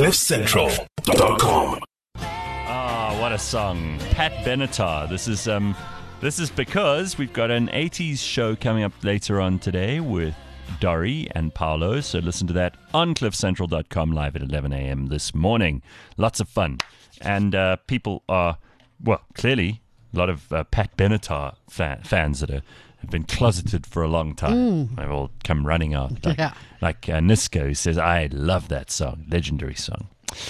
CliffCentral.com. Ah, what a song. Pat Benatar. This is because we've got an 80s show coming up later on today with Dory and Paolo. So listen to that on CliffCentral.com live at 11 a.m. this morning. Lots of fun. And people are, well, clearly a lot of Pat Benatar fans that have been closeted for a long time. They've all come running out. Like Nisko, who says, I love that song. Legendary song.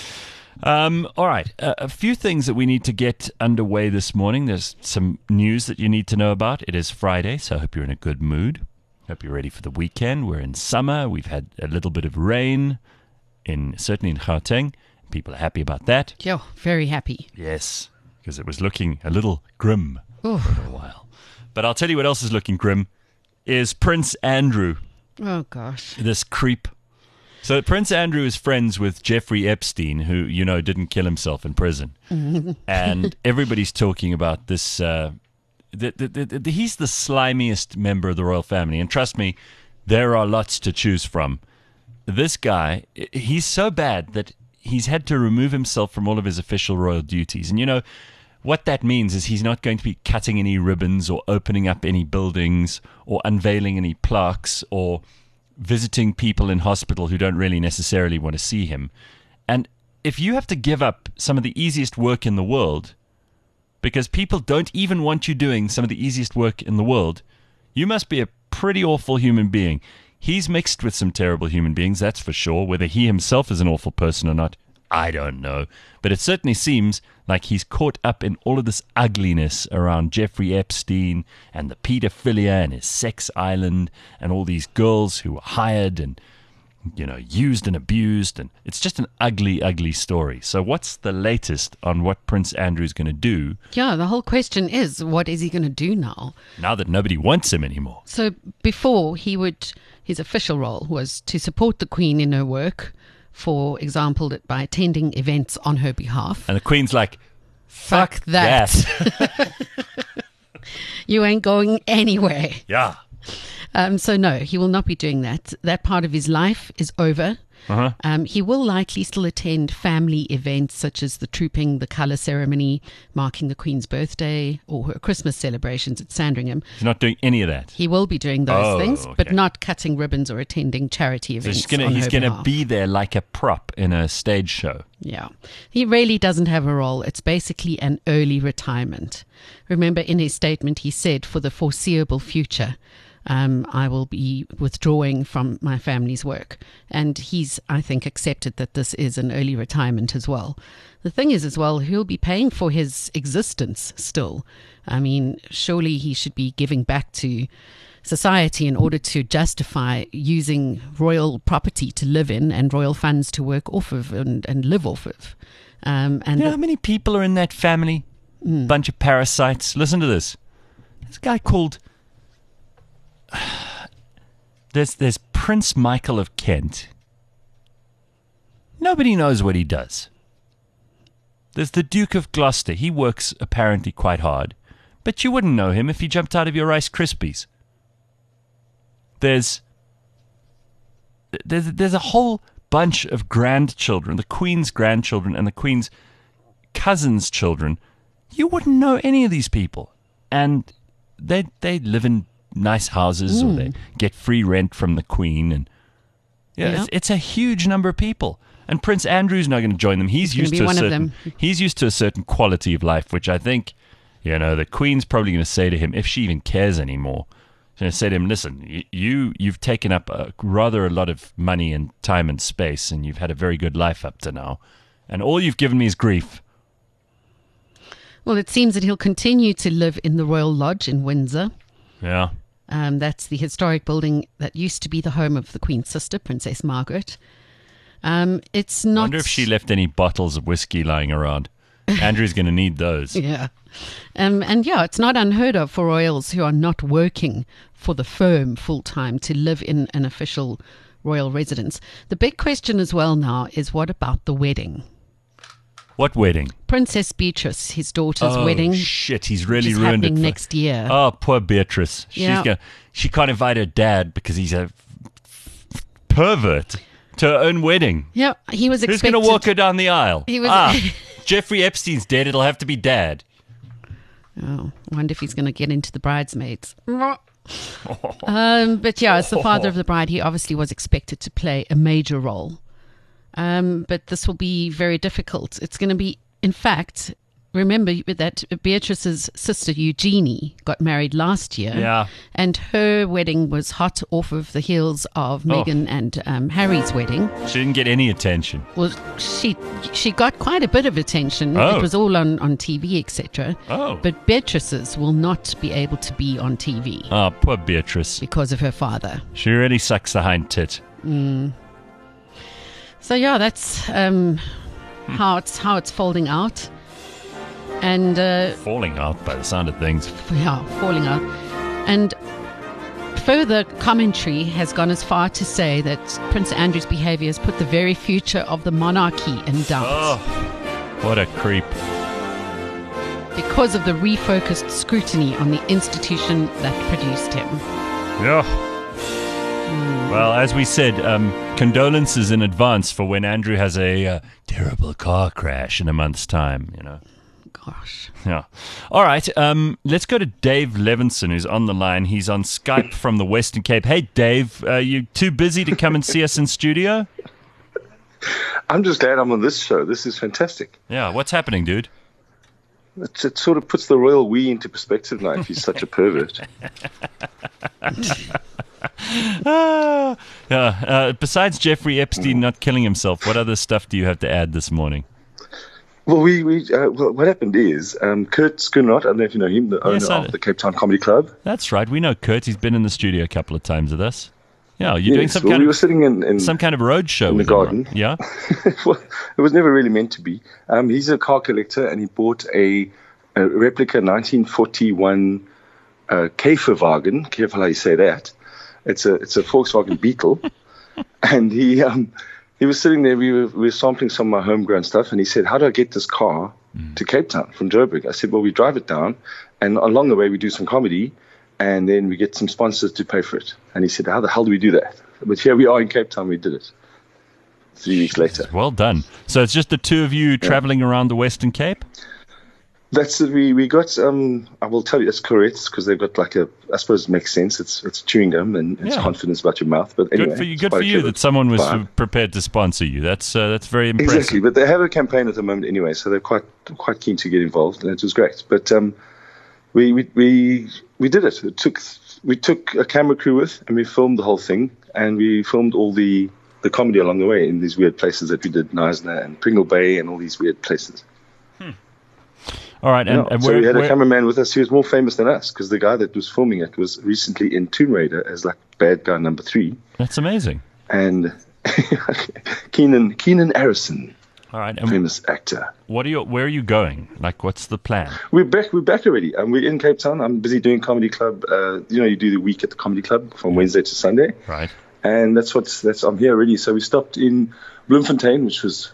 All right. A few things that we need to get underway this morning. There's some news that you need to know about. It is Friday, so I hope you're in a good mood. Hope you're ready for the weekend. We're in summer. We've had a little bit of rain, certainly in Gauteng. People are happy about that. Yeah, very happy. Yes, because it was looking a little grim Oof. for a little while. But I'll tell you what else is looking grim is Prince Andrew. Oh, gosh. This creep. So Prince Andrew is friends with Jeffrey Epstein, who, you know, didn't kill himself in prison. And everybody's talking about this. He's the slimiest member of the royal family. And trust me, there are lots to choose from. This guy, he's so bad that he's had to remove himself from all of his official royal duties. And, you know, what that means is he's not going to be cutting any ribbons or opening up any buildings or unveiling any plaques or visiting people in hospital who don't really necessarily want to see him. And if you have to give up some of the easiest work in the world because people don't even want you doing some of the easiest work in the world, you must be a pretty awful human being. He's mixed with some terrible human beings, that's for sure. Whether he himself is an awful person or not, I don't know. But it certainly seems like he's caught up in all of this ugliness around Jeffrey Epstein and the pedophilia and his sex island and all these girls who were hired and, you know, used and abused. And it's just an ugly, ugly story. So what's the latest on what Prince Andrew's going to do? Yeah, the whole question is, what is he going to do now? Now that nobody wants him anymore. So before, his official role was to support the Queen in her work, for example, by attending events on her behalf. And the Queen's like, fuck that. You ain't going anywhere. Yeah. So no, he will not be doing that. That part of his life is over. He will likely still attend family events such as the Trooping the Colour ceremony marking the Queen's birthday or her Christmas celebrations at Sandringham. He's not doing any of that. He will be doing those things, okay. but not cutting ribbons or attending charity events. So he's going to be there like a prop in a stage show. Yeah. He really doesn't have a role. It's basically an early retirement. Remember, in his statement, he said, for the foreseeable future, I will be withdrawing from my family's work. And he's, I think, accepted that this is an early retirement as well. The thing is, as well, he'll be paying for his existence still. I mean, surely he should be giving back to society in order to justify using royal property to live in and royal funds to work off of and live off of. And you know how many people are in that family? Bunch of parasites. Listen to this. This guy called... There's Prince Michael of Kent. Nobody knows what he does. There's the Duke of Gloucester. He works apparently quite hard, but you wouldn't know him if he jumped out of your Rice Krispies. There's a whole bunch of grandchildren, the Queen's grandchildren and the Queen's cousins' children. You wouldn't know any of these people, and they live in nice houses or they get free rent from the Queen, and it's a huge number of people. And Prince Andrew's not going to join them. He's used to a certain quality of life, which I think, you know, the Queen's probably going to say to him, if she even cares anymore, she's going to say to him, listen, you've taken up a lot of money and time and space, and you've had a very good life up to now, and all you've given me is grief. Well, it seems that he'll continue to live in the Royal Lodge in Windsor. Yeah. That's the historic building that used to be the home of the Queen's sister, Princess Margaret. It's not. I wonder if she left any bottles of whiskey lying around. Andrew's going to need those. Yeah. And yeah, it's not unheard of for royals who are not working for the firm full time to live in an official royal residence. The big question as well now is, what about the wedding? What wedding? Princess Beatrice, his daughter's wedding. Oh, shit, he's really ruined it. Next year. Oh, poor Beatrice. Yeah. She can't invite her dad because he's a pervert to her own wedding. Yeah, he was Who's expected. going to walk her down the aisle? He was- Jeffrey Epstein's dead. It'll have to be Dad. Oh, I wonder if he's going to get into the bridesmaids. But yeah, as the father of the bride, he obviously was expected to play a major role. But this will be very difficult. It's going to be, in fact, remember that Beatrice's sister Eugenie got married last year. Yeah. And her wedding was hot off of the heels of Meghan and Harry's wedding. She didn't get any attention. Well, she got quite a bit of attention. Oh. It was all on TV, etc. Oh. But Beatrice's will not be able to be on TV Oh, poor Beatrice. because of her father. She really sucks the hind tit. So yeah, that's how it's folding out. And Falling out by the sound of things. yeah, falling out. And further commentary has gone as far to say that Prince Andrew's behavior has put the very future of the monarchy in doubt Oh, what a creep. because of the refocused scrutiny on the institution that produced him. Yeah. Well, as we said, condolences in advance for when Andrew has a terrible car crash in a month's time, you know. Gosh. Yeah. All right. Let's go to Dave Levinson, who's on the line. He's on Skype from the Western Cape. Hey, Dave, you too busy to come and see us in studio? I'm just glad I'm on this show. This is fantastic. Yeah. What's happening, dude? It sort of puts the royal we into perspective now if he's such a pervert. Besides Jeffrey Epstein not killing himself, what other stuff do you have to add this morning? Well, what happened is Kurt Schoonraad, I don't know if you know him, the owner Yes, I do. of the Cape Town Comedy Club. That's right. We know Kurt. He's been in the studio a couple of times with us. Yeah. You're doing Yes, some well, kind we were of sitting in some kind of road show in the with him, right? garden. Yeah. Well, it was never really meant to be. He's a car collector, and he bought a replica 1941 Käferwagen. Careful how you say that. It's a Volkswagen Beetle, and he was sitting there. We were sampling some of my homegrown stuff, and he said, "How do I get this car to Cape Town from Joburg?" I said, "Well, we drive it down, and along the way we do some comedy, and then we get some sponsors to pay for it." And he said, "How the hell do we do that?" But here we are in Cape Town. We did it 3 weeks later. Well done. So it's just the two of you traveling around the Western Cape? That's we got. I will tell you, it's correct because they've got like I suppose it makes sense. It's chewing gum and it's Yeah. confidence about your mouth. But anyway, Good for you. it's Good quite for a you clever that someone was vibe. prepared to sponsor you. That's very impressive. Exactly, but they have a campaign at the moment anyway, so they're quite keen to get involved, and it was great. But we did it. We took a camera crew with, and we filmed the whole thing, and we filmed all the comedy along the way in these weird places that we did, Knysna and Pringle Bay, and all these weird places. All right, and So we had a where- cameraman with us. He was more famous than us because the guy that was filming it was recently in Tomb Raider as like bad guy number 3, that's amazing. and Keenan Harrison, All right, and famous actor. where are you going? Like, what's the plan? We're back already. We're in Cape Town. I'm busy doing comedy club. You do the week at the comedy club from Wednesday to Sunday, Right. and I'm here already. So we stopped in Bloemfontein, which was.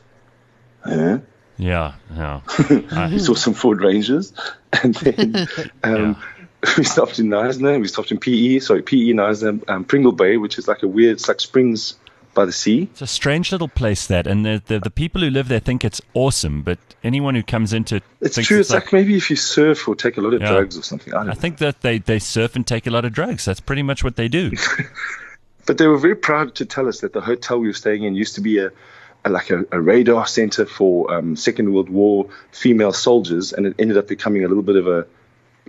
Yeah. We saw some Ford Rangers, and then we stopped in Knysna. We stopped in PE, Knysna, Pringle Bay, which is like it's like Springs by the sea. It's a strange little place that, and the people who live there think it's awesome, but anyone who comes into It's thinks true. It's like maybe if you surf or take a lot of Yeah. drugs or something. I don't I know. think that they surf and take a lot of drugs. That's pretty much what they do. But they were very proud to tell us that the hotel we were staying in used to be a radar center for Second World War female soldiers, and it ended up becoming a little bit of an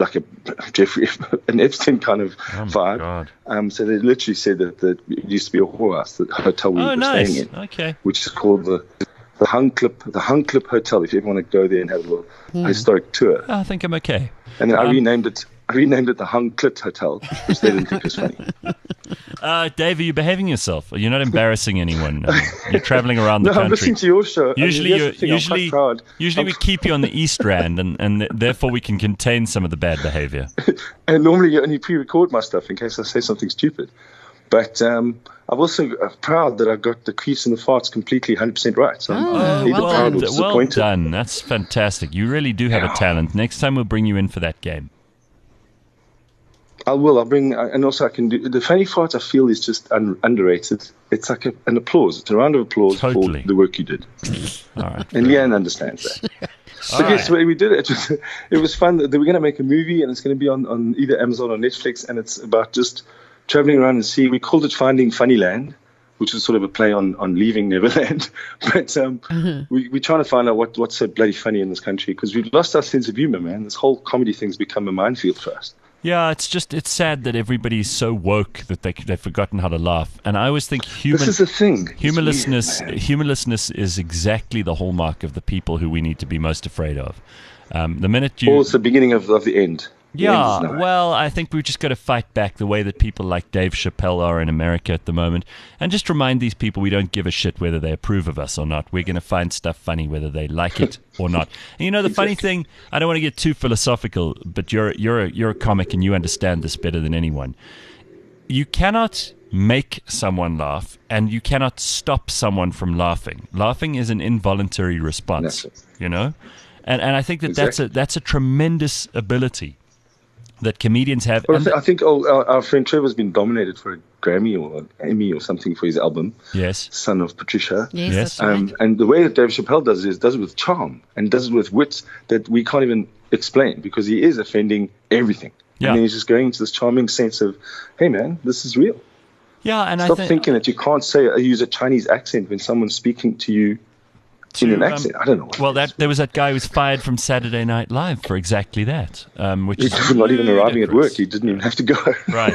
Epstein kind of vibe. God. So they literally said that it used to be a whorehouse, the hotel we Oh, were nice. staying in, Okay. which is called the Hunklip Hotel. If you ever want to go there and have a little historic tour, I think I'm okay. and then I renamed it the Hunklit Hotel, which they didn't think was funny. Dave, are you behaving yourself? You're not embarrassing anyone. You're traveling around the No, I'm country. listening to your show. Usually, here's the thing, I'm quite proud. usually we keep you on the East Rand, and therefore we can contain some of the bad behavior. And normally you only pre-record my stuff in case I say something stupid. But I'm also proud that I got the crease and the farts completely 100% right. So I'm neither proud or well disappointed. done. That's fantastic. You really do have a talent. Next time we'll bring you in for that game. I will. I'll bring, and also I can do the funny farts. I feel is just underrated. it's like an applause. It's a round of applause Totally. for the work you did. All right. And Leanne understands that. But yes, we did it. It was fun. We're going to make a movie, and it's going to be on either Amazon or Netflix, and it's about just traveling around and seeing. We called it Finding Funnyland, which is sort of a play on Leaving Neverland. But we're trying to find out what's so bloody funny in this country, because we've lost our sense of humor, man. This whole comedy thing's become a minefield for us. Yeah, it's sad that everybody's so woke that they've forgotten how to laugh. And I always think this is the thing. humorlessness is exactly the hallmark of the people who we need to be most afraid of. The minute you... Or it's the beginning of the end. Yeah, well, I think we've just got to fight back the way that people like Dave Chappelle are in America at the moment, and just remind these people we don't give a shit whether they approve of us or not. We're going to find stuff funny whether they like it or not. And you know, the funny thing, I don't want to get too philosophical, but you're a comic and you understand this better than anyone. You cannot make someone laugh, and you cannot stop someone from laughing. Laughing is an involuntary response, you know? And I think that that's a tremendous ability that comedians have. Well, I think our friend Trevor's been nominated for a Grammy or an Emmy or something for his album. Yes. Son of Patricia. Yes. That's right. And the way that Dave Chappelle does it with charm, and does it with wit that we can't even explain, because he is offending everything. Yeah. And then he's just going into this charming sense of, hey man, this is real. Yeah, and Stop thinking that you can't use a Chinese accent when someone's speaking to you in an accent. I don't know. Well, there was that guy who was fired from Saturday Night Live for exactly that. Which is not even arriving at work. He didn't even have to go. Right.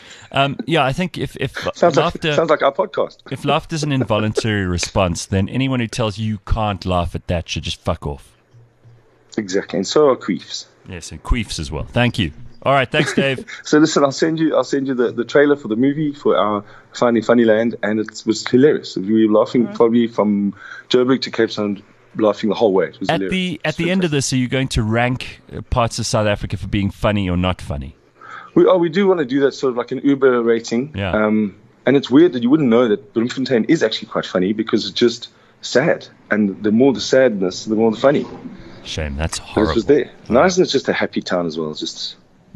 Yeah, I think if sounds laughter like our podcast. If laughter is an involuntary response, then anyone who tells you can't laugh at that should just fuck off. Exactly, and so are queefs. Yes, and queefs as well. Thank you. All right, thanks, Dave. So listen, I'll send you the trailer for the movie for our Finding Funnyland, and it was hilarious. We were laughing probably from Joburg to Cape Town, laughing the whole way. It was hilarious. At the end of this, are you going to rank parts of South Africa for being funny or not funny? We do want to do that, sort of like an Uber rating. Yeah. And it's weird that you wouldn't know that Bloemfontein is actually quite funny, because it's just sad, and the more the sadness, the more the funny. Shame, that's horrible. But it was there. Nice, and it's just a happy town as well. It's just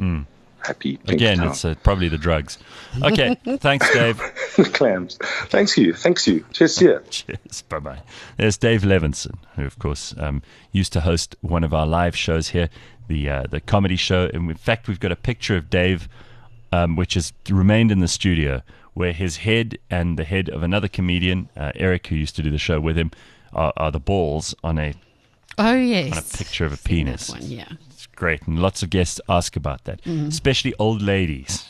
happy. Again, town. it's probably the drugs. Okay, thanks, Dave. Clams. Thanks you. Cheers, see ya. Cheers, bye-bye. There's Dave Levinson, who, of course, used to host one of our live shows here, the comedy show. And in fact, we've got a picture of Dave, which has remained in the studio, where his head and the head of another comedian, Eric, who used to do the show with him, are the balls on a picture of a penis. That one, yeah. It's great, and lots of guests ask about that, especially old ladies.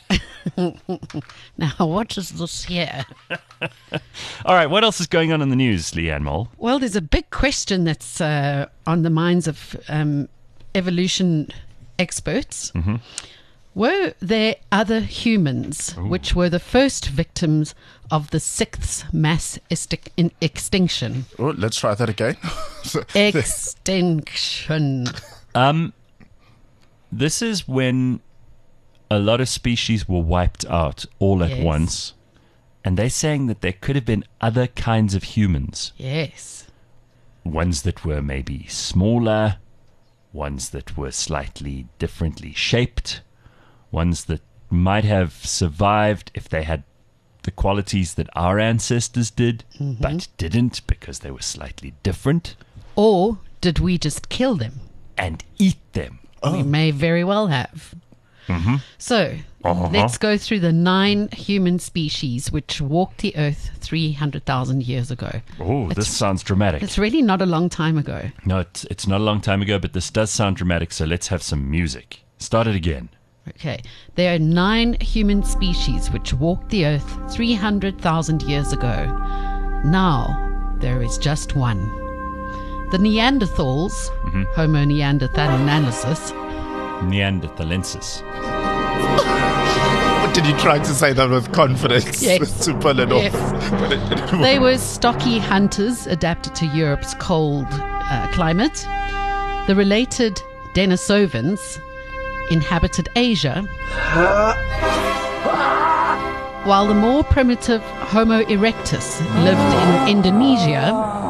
Now, what is this here? All right, what else is going on in the news, Leanne Mole? Well, there's a big question that's on the minds of evolution experts. Mm-hmm. Were there other humans which were the first victims of the sixth mass extinction? Oh, let's try that again. Extinction. This is when a lot of species were wiped out all at once, and they're saying that there could have been other kinds of humans. Yes. Ones that were maybe smaller, ones that were slightly differently shaped, ones that might have survived if they had the qualities that our ancestors did, but didn't because they were slightly different. Or did we just kill them? And eat them. We may very well have. So, let's go through the 9 human species which walked the earth 300,000 years ago. Oh, this sounds dramatic. It's really not a long time ago. No, it's not a long time ago, but this does sound dramatic, so let's have some music. Start it again. Okay. There are 9 human species which walked the earth 300,000 years ago. Now, there is just one. The Neanderthals, Homo neanderthalensis. Neanderthalensis. Did you try to say that with confidence? Yes. To pull it Yes. off? They were stocky hunters adapted to Europe's cold climate. The related Denisovans inhabited Asia, while the more primitive Homo erectus lived in Indonesia,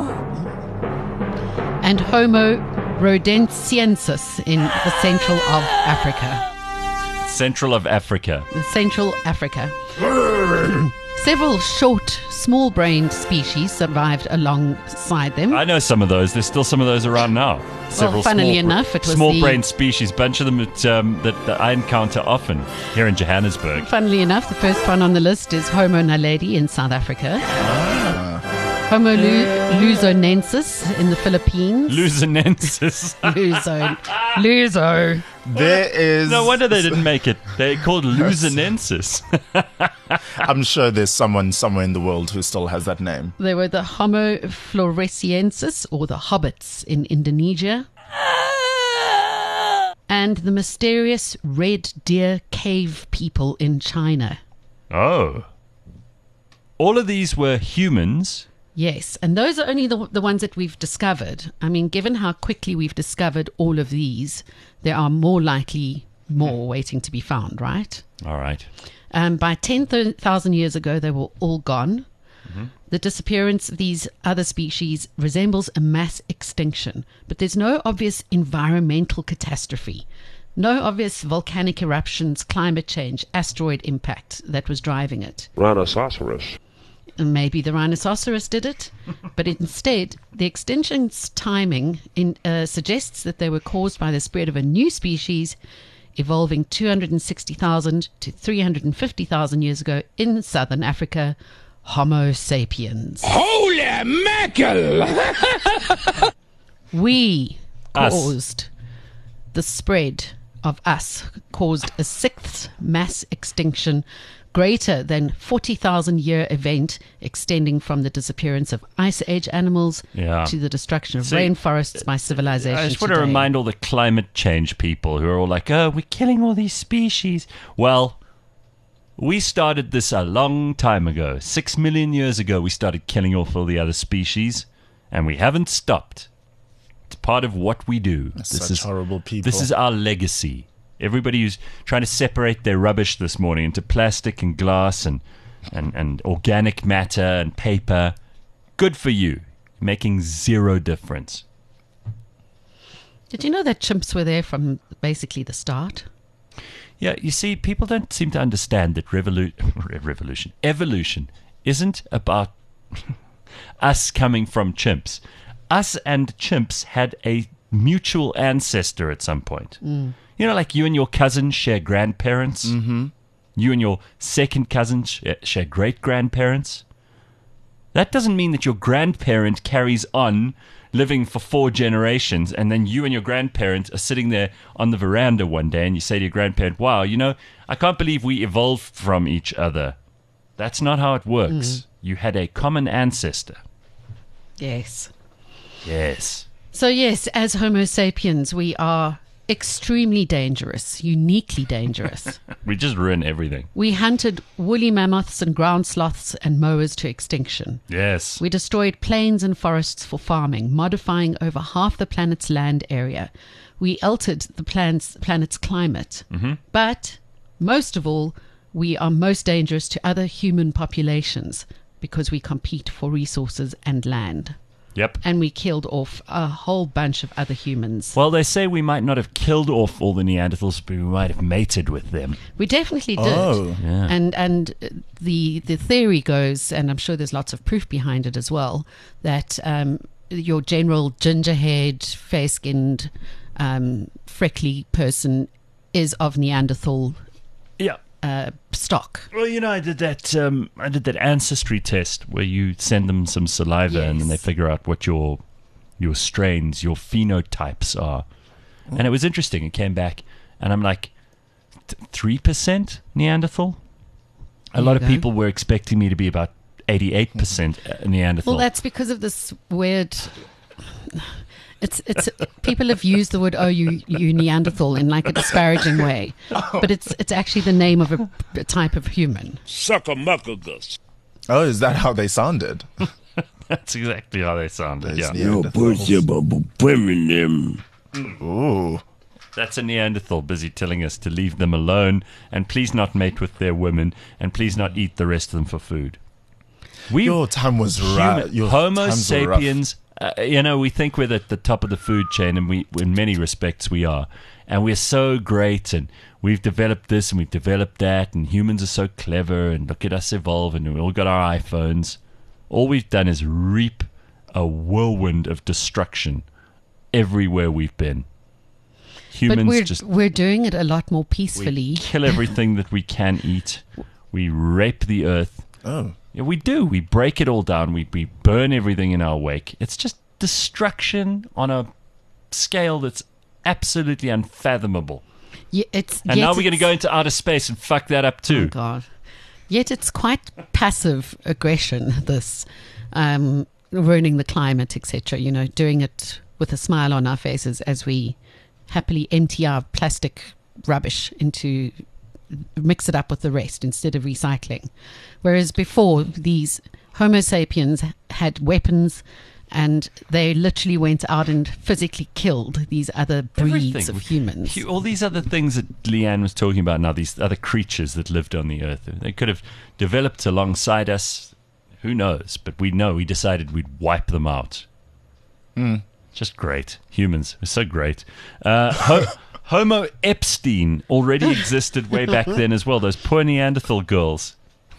and Homo rhodesiensis in the central of Africa. Central of Africa. Several short small-brained species survived alongside them. I know some of those. There's still some of those around now. Funnily enough, it was small-brained species. Bunch of them that I encounter often here in Johannesburg. Funnily enough, the first one on the list is Homo naledi in South Africa. Homo luzonensis in the Philippines. Luzonensis. Luzo. There is. No wonder they didn't make it. They're called Luzonensis. I'm sure there's someone somewhere in the world who still has that name. There were the Homo floresiensis, or the hobbits in Indonesia. And the mysterious red deer cave people in China. Oh. All of these were humans. Yes, and those are only the ones that we've discovered. I mean, given how quickly we've discovered all of these, there are more waiting to be found, right? All right. By 10,000 years ago, they were all gone. Mm-hmm. The disappearance of these other species resembles a mass extinction, but there's no obvious environmental catastrophe, no obvious volcanic eruptions, climate change, asteroid impact that was driving it. Rhinoceros. Maybe the rhinoceros did it, but instead, the extinction's timing suggests that they were caused by the spread of a new species evolving 260,000 to 350,000 years ago in southern Africa, Homo sapiens. Holy mackerel! We Us. caused the spread of us, caused a sixth mass extinction greater than 40,000 year event extending from the disappearance of ice age animals to the destruction of rainforests by civilization. I just want to remind all the climate change people who are all like, oh, we're killing all these species. Well, we started this a long time ago. 6 million years ago, we started killing off all the other species, and we haven't stopped. It's part of what we do. This is horrible people. This is our legacy. Everybody who's trying to separate their rubbish this morning into plastic and glass and organic matter and paper, good for you. Making zero difference. Did you know that chimps were there from basically the start? Yeah, you see, people don't seem to understand that evolution isn't about us coming from chimps. Us and chimps had a mutual ancestor at some point. You know, like you and your cousin share grandparents. Mm-hmm. You and your second cousin share great-grandparents. That doesn't mean that your grandparent carries on living for 4 generations, and then you and your grandparent are sitting there on the veranda one day, and you say to your grandparent, wow, you know, I can't believe we evolved from each other. That's not how it works. You had a common ancestor. Yes. Yes. So yes, as Homo sapiens, we are extremely dangerous, uniquely dangerous. We just ruin everything. We hunted woolly mammoths and ground sloths and moas to extinction. Yes. We destroyed plains and forests for farming, modifying over half the planet's land area. We altered the planet's climate. Mm-hmm. But most of all, we are most dangerous to other human populations because we compete for resources and land. Yep. And we killed off a whole bunch of other humans. Well, they say we might not have killed off all the Neanderthals, but we might have mated with them. We definitely did. Oh. Yeah. And the theory goes, and I'm sure there's lots of proof behind it as well, that your general ginger-haired, fair-skinned, freckly person is of Neanderthal Yeah. stock. Well, you know, I did that ancestry test where you send them some saliva and then they figure out what your strains, your phenotypes are. And it was interesting. It came back and I'm like, 3% Neanderthal? A lot of people were expecting me to be about 88% Neanderthal. Well, that's because of this weird... It's people have used the word you Neanderthal in like a disparaging way, but it's actually the name of a type of human. Suckamuckagus. Oh, is that how they sounded? That's exactly how they sounded. Those Yeah. Neanderthals. Ooh. That's a Neanderthal busy telling us to leave them alone and please not mate with their women and please not eat the rest of them for food. Your time was right. Homo sapiens. You know, we think we're at the top of the food chain, and we, in many respects, we are. And we're so great, and we've developed this, and we've developed that, and humans are so clever, and look at us evolve, and we all got our iPhones. All we've done is reap a whirlwind of destruction everywhere we've been. Humans But we're doing it a lot more we peacefully. kill everything that we can eat. We rape the earth. Oh. Yeah, we do. We break it all down. We burn everything in our wake. It's just destruction on a scale that's absolutely unfathomable. Yeah, And now we're going to go into outer space and fuck that up Oh too. God! Yet it's quite passive aggression. This ruining the climate, etc. You know, doing it with a smile on our faces as we happily empty our plastic rubbish into, mix it up with the rest instead of recycling. Whereas before, these Homo sapiens had weapons, and they literally went out and physically killed these other breeds Everything. of humans. All these other things that Leanne was talking about now, these other creatures that lived on the earth, they could have developed alongside us. Who knows? But we decided we'd wipe them out. Just great. Humans are so great. Homo Epstein already existed way back then as well. Those poor Neanderthal girls.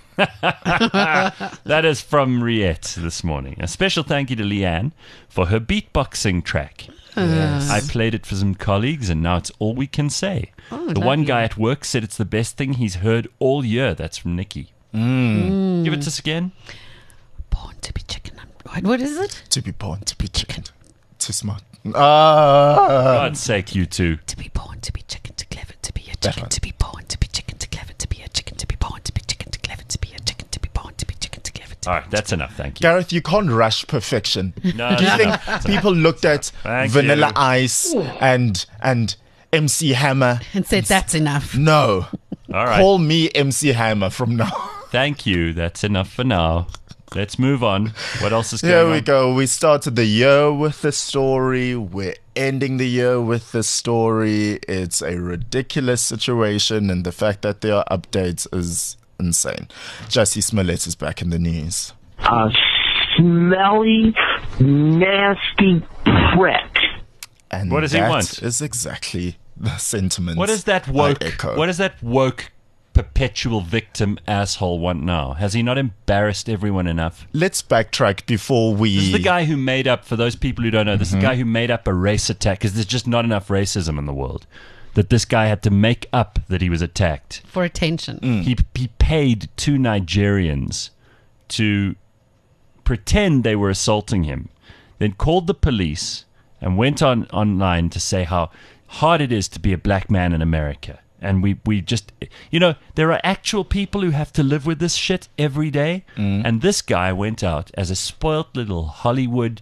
That is from Riette this morning. A special thank you to Leanne for her beatboxing track. I played it for some colleagues, and now it's all we can say. The one guy at work said it's the best thing he's heard all year. That's from Nikki. Give it to us again. Born to be chicken. What is it? To be born, to be chicken. Too smart. God's sake, you two. To be born to be chicken, to clever to be a That chicken, one. to be born to be chicken, to clever to be a chicken, to be born to be chicken, to clever to be a chicken, to be born to be chicken, to clever to All right, that's enough. Thank you. Gareth, you can't rush perfection. No, Do you no, think no, it's people looked at Thank Vanilla you. Ice and MC Hammer? and said that's enough. No. All right. Call me MC Hammer from now. Thank you. That's enough for now. Let's move on. What else is going Here on? we go. We started the year with the story. We're ending the year with the story. It's a ridiculous situation, and the fact that there are updates is insane. Jussie Smollett is back in the news. A smelly, nasty prick. And What does he that want? is exactly the sentiment. What is that woke? I echo. What is that woke perpetual victim asshole want now? Has he not embarrassed everyone enough? Let's backtrack before we... This is the guy who made up, for those people who don't know, this is the guy who made up a race attack, because there's just not enough racism in the world, that this guy had to make up that he was attacked. For attention. He paid two Nigerians to pretend they were assaulting him, then called the police and went online to say how hard it is to be a black man in America. And we just, you know, there are actual people who have to live with this shit every day. And this guy went out as a spoilt little Hollywood,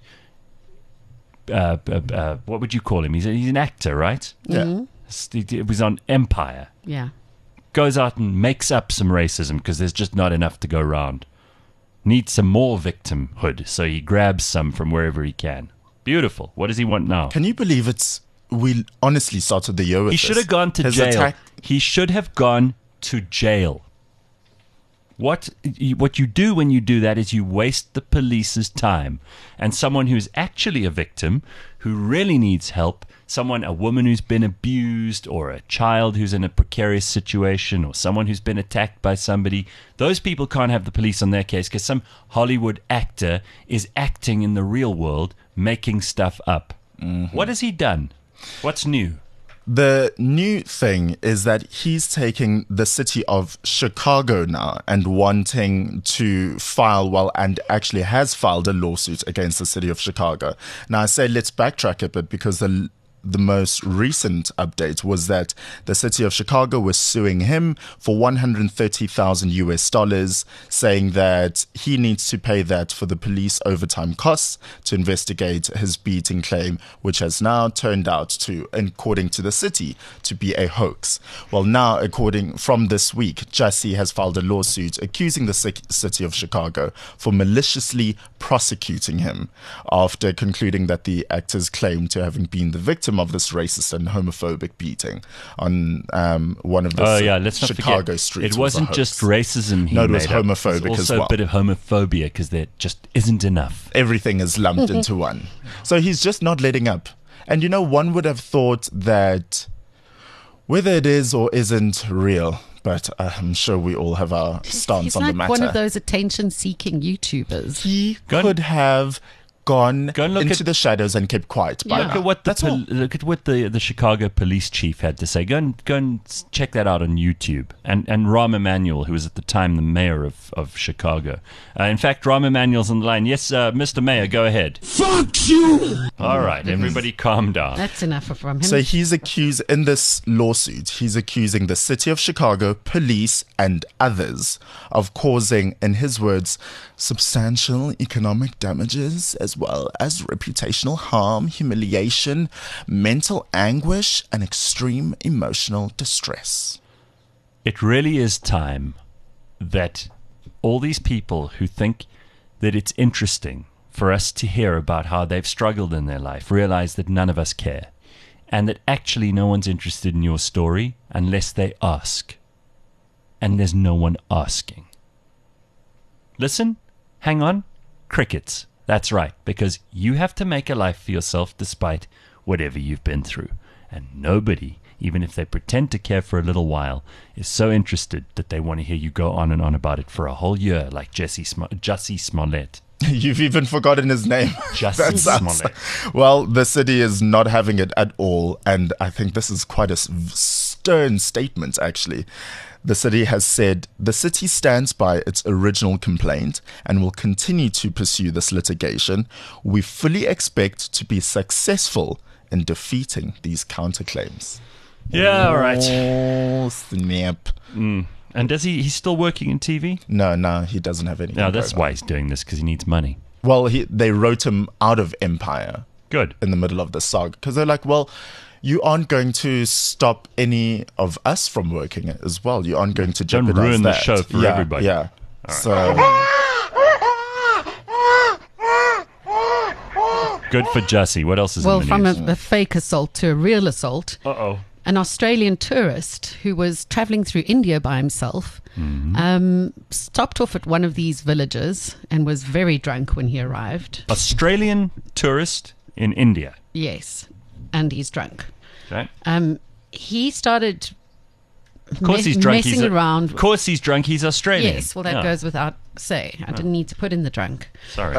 what would you call him? He's an actor, right? Yeah. It was on Empire. Yeah. Goes out and makes up some racism because there's just not enough to go round. Needs some more victimhood, so he grabs some from wherever he can. Beautiful. What does he want now? Can you believe we honestly started the year with He this? should have gone to His jail. attack- He should have gone to jail. What you do when you do that is you waste the police's time. And someone who's actually a victim, who really needs help, a woman who's been abused, or a child who's in a precarious situation, or someone who's been attacked by somebody, those people can't have the police on their case because some Hollywood actor is acting in the real world, making stuff up. What has he done? What's new? The new thing is that he's taking the city of Chicago now and wanting to file, and actually has filed a lawsuit against the city of Chicago. Now, I say let's backtrack a bit because the most recent update was that the city of Chicago was suing him for $130,000, saying that he needs to pay that for the police overtime costs to investigate his beating claim, which has now turned out to, according to the city, to be a hoax. Well, now, from this week, Jussie has filed a lawsuit accusing the city of Chicago for maliciously prosecuting him after concluding that the actor's claim to having been the victim of this racist and homophobic beating on one of the let's not Chicago forget, streets. it wasn't was a just hoax. racism he No, it was made up. homophobic It was as also well. a bit of homophobia because there just isn't enough. Everything is lumped into one. So he's just not letting up. And one would have thought that whether it is or isn't real, but I'm sure we all have our stance He's on like the matter. one of those attention-seeking YouTubers. He Go and- could have gone Go and look into at- the shadows and kept quiet. Yeah. But Look at what that's all. look at what the Chicago police chief had to say. Go and check that out on YouTube. And Rahm Emanuel, who was at the time the mayor of Chicago. In fact, Rahm Emanuel's on the line. Yes, Mr. Mayor, go ahead. Fuck you! All right, everybody, calm down. That's enough from him. So he's accused in this lawsuit, he's accusing the city of Chicago, police, and others of causing, in his words, substantial economic damages as well as reputational harm, humiliation, mental anguish, and extreme emotional distress. It really is time that all these people who think that it's interesting for us to hear about how they've struggled in their life realize that none of us care, and that actually no one's interested in your story unless they ask. And there's no one asking. Listen, hang on, crickets. That's right, because you have to make a life for yourself despite whatever you've been through. And nobody, even if they pretend to care for a little while, is so interested that they want to hear you go on and on about it for a whole year, like Jussie Smollett. You've even forgotten his name. Jussie That's us. Smollett. Well, the city is not having it at all, and I think this is quite a stern statement, actually. The city has said the city stands by its original complaint and will continue to pursue this litigation. We fully expect to be successful in defeating these counterclaims. Yeah, all right. Oh, snap. And he's still working in TV? No, he doesn't have anything. No, that's going on. why he's doing this, because he needs money. Well, they wrote him out of Empire Good. in the middle of the saga because they're like, well, you aren't going to stop any of us from working as well. You aren't going to Don't jeopardize ruin the that. show for everybody. Yeah. So Good for Jussie. What else is well, in the from news? a fake assault to a real assault. Uh-oh. An Australian tourist who was traveling through India by himself stopped off at one of these villages and was very drunk when he arrived. Australian tourist in India. Yes, and he's drunk. Okay. He started Of course he's drunk. messing around. Of course he's drunk. He's Australian. Yes, well, that Yeah. goes without say. I didn't need to put in the drunk. Sorry.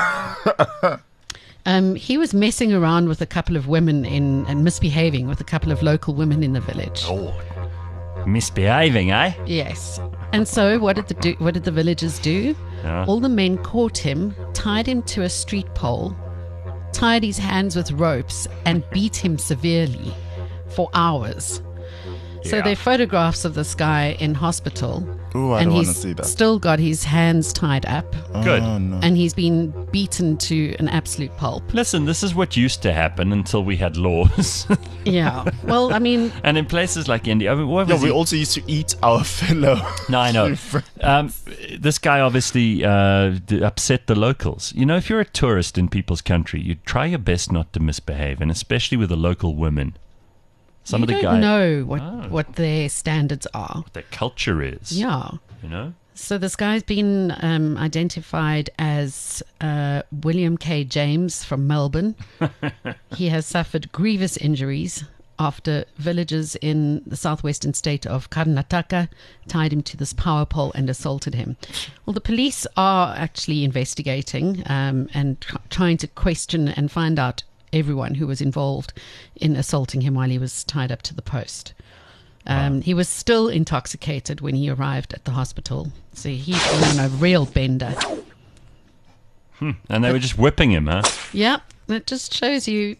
He was messing around with a couple of women and misbehaving with a couple of local women in the village. Oh, misbehaving, eh? Yes. And so what did the villagers do? Yeah. All the men caught him, tied him to a street pole, tied his hands with ropes, and beat him severely for hours. So Yeah. there are photographs of this guy in hospital. Ooh, I and don't wanna he's see that. still got his hands tied up, Good. Oh, no. and he's been beaten to an absolute pulp. Listen, this is what used to happen until we had laws. Yeah. Well, I mean, And in places like India, I mean, what Yeah, was we he? also used to eat our fellow. No, I know. This guy obviously upset the locals. You know, if you're a tourist in people's country, you try your best not to misbehave, and especially with the local women. Some you of the don't guys know Oh. what their standards are. their culture is. Yeah. You know? So this guy's been identified as William K. James from Melbourne. He has suffered grievous injuries after villagers in the southwestern state of Karnataka tied him to this power pole and assaulted him. Well, the police are actually investigating and trying to question and find out everyone who was involved in assaulting him while he was tied up to the post. He was still intoxicated when he arrived at the hospital. So he's been on a real bender. And they were just whipping him, huh? Yeah, it just shows you.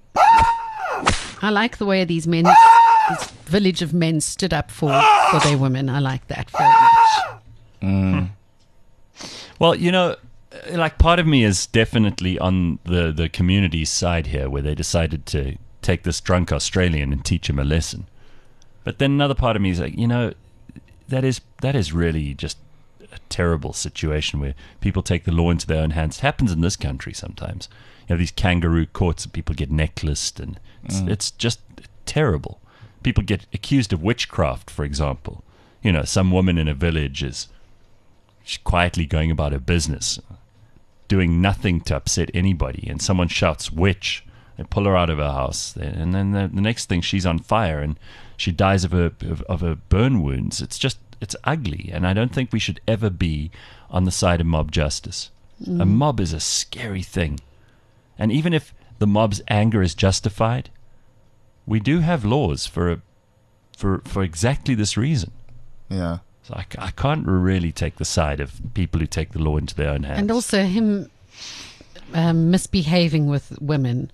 I like the way these men, this village of men, stood up for their women. I like that very much. Well, you know, like part of me is definitely on the community's side here, where they decided to take this drunk Australian and teach him a lesson. But then another part of me is like, you know, that is really just a terrible situation where people take the law into their own hands. It happens in this country sometimes. You know, these kangaroo courts and people get necklaced, and it's just terrible. People get accused of witchcraft, for example. You know, some woman in a village is quietly going about her business, doing nothing to upset anybody, and someone shouts witch. They pull her out of her house, and then the next thing she's on fire and she dies of her burn wounds. It's just it's ugly, and I don't think we should ever be on the side of mob justice. A mob is a scary thing, and even if the mob's anger is justified, we do have laws for exactly this reason. Yeah. So I can't really take the side of people who take the law into their own hands. And also him misbehaving with women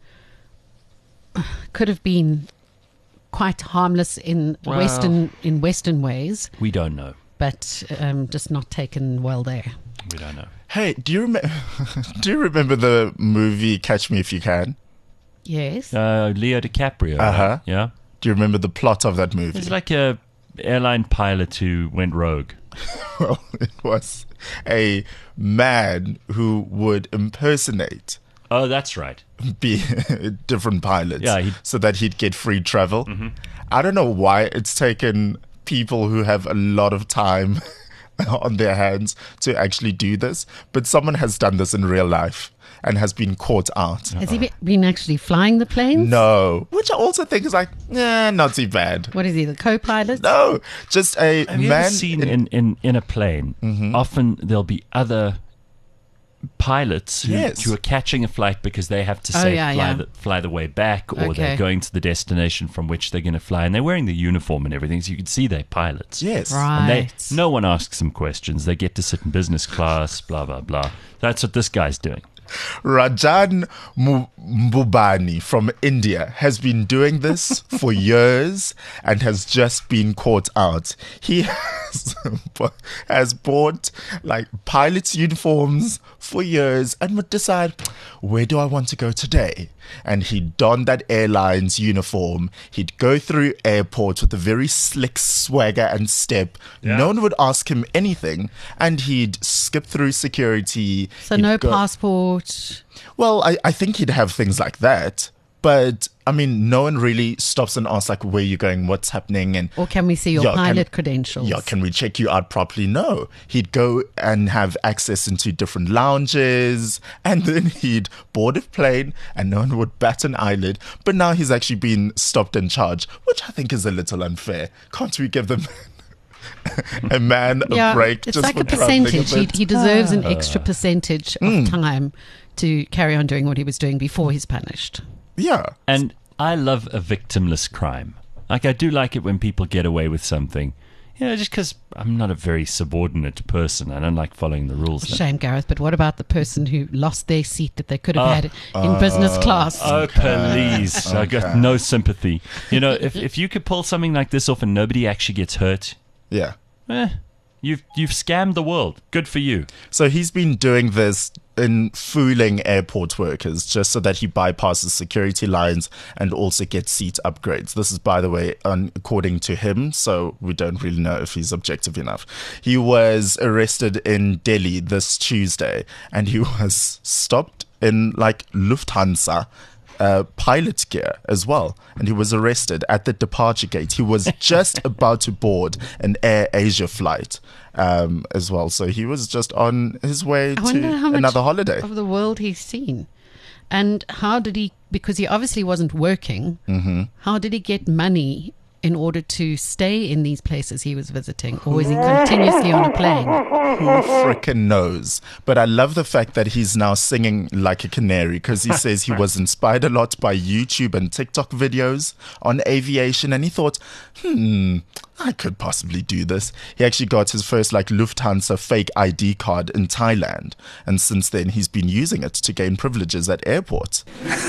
could have been quite harmless in Western ways, we don't know. but just not taken well there. We don't know. Hey, do you remember the movie Catch Me If You Can? Yes. Leo DiCaprio. Uh-huh. Yeah. Do you remember the plot of that movie? It's like a airline pilot who went rogue. Well, it was a man who would impersonate Oh, that's right. be different pilots, Yeah, so that he'd get free travel. I don't know why it's taken people who have a lot of time on their hands to actually do this, but someone has done this in real life and has been caught out. Has he been actually flying the planes? No, which I also think is like, not too bad. What is he, the co-pilot? No, just a Have you man ever seen in a plane, often there'll be other pilots who are catching a flight because they have to fly the way back, or they're going to the destination from which they're going to fly, and they're wearing the uniform and everything, so you can see they're pilots. Yes. Right. And no one asks them questions. They get to sit in business class, blah, blah, blah. That's what this guy's doing. Rajan Mbubani from India has been doing this for years and has just been caught out. He has bought like pilot's uniforms for years and would decide, where do I want to go today? And he'd don that airline's uniform. He'd go through airports with a very slick swagger and step. No one would ask him anything, and he'd skip through security. So He'd no go- passport. Well, I think he'd have things like that. But, I mean, no one really stops and asks, like, where you're going, what's happening. And Or can we see your Yeah, pilot credentials? yeah, can we check you out properly? No. He'd go and have access into different lounges, and then he'd board a plane, and no one would bat an eyelid. But now he's actually been stopped and charged, which I think is a little unfair. Can't we give them a man a break? It's just like for a traveling percentage. bit? He deserves an extra percentage of time to carry on doing what he was doing before he's punished. Yeah. And I love a victimless crime. Like, I do like it when people get away with something. Just because I'm not a very subordinate person. I don't like following the rules. Shame, Gareth, but what about the person who lost their seat that they could have had in business class? Oh, please. I got no sympathy. If you could pull something like this off and nobody actually gets hurt, Yeah. you've scammed the world. Good for you. So he's been doing this in fooling airport workers just so that he bypasses security lines and also gets seat upgrades. This is, by the way, according to him, so we don't really know if he's objective enough. He was arrested in Delhi this Tuesday, and he was stopped in like Lufthansa pilot gear as well, and he was arrested at the departure gate. He was just about to board an Air Asia flight as well, so he was just on his way I wonder to how much another holiday. of the world he's seen. And how did he, because he obviously wasn't working, how did he get money in order to stay in these places he was visiting? Or was he continuously on a plane? Who frickin' knows? But I love the fact that he's now singing like a canary, because he says he was inspired a lot by YouTube and TikTok videos on aviation, and he thought, I could possibly do this. He actually got his first like Lufthansa fake ID card in Thailand, and since then he's been using it to gain privileges at airports.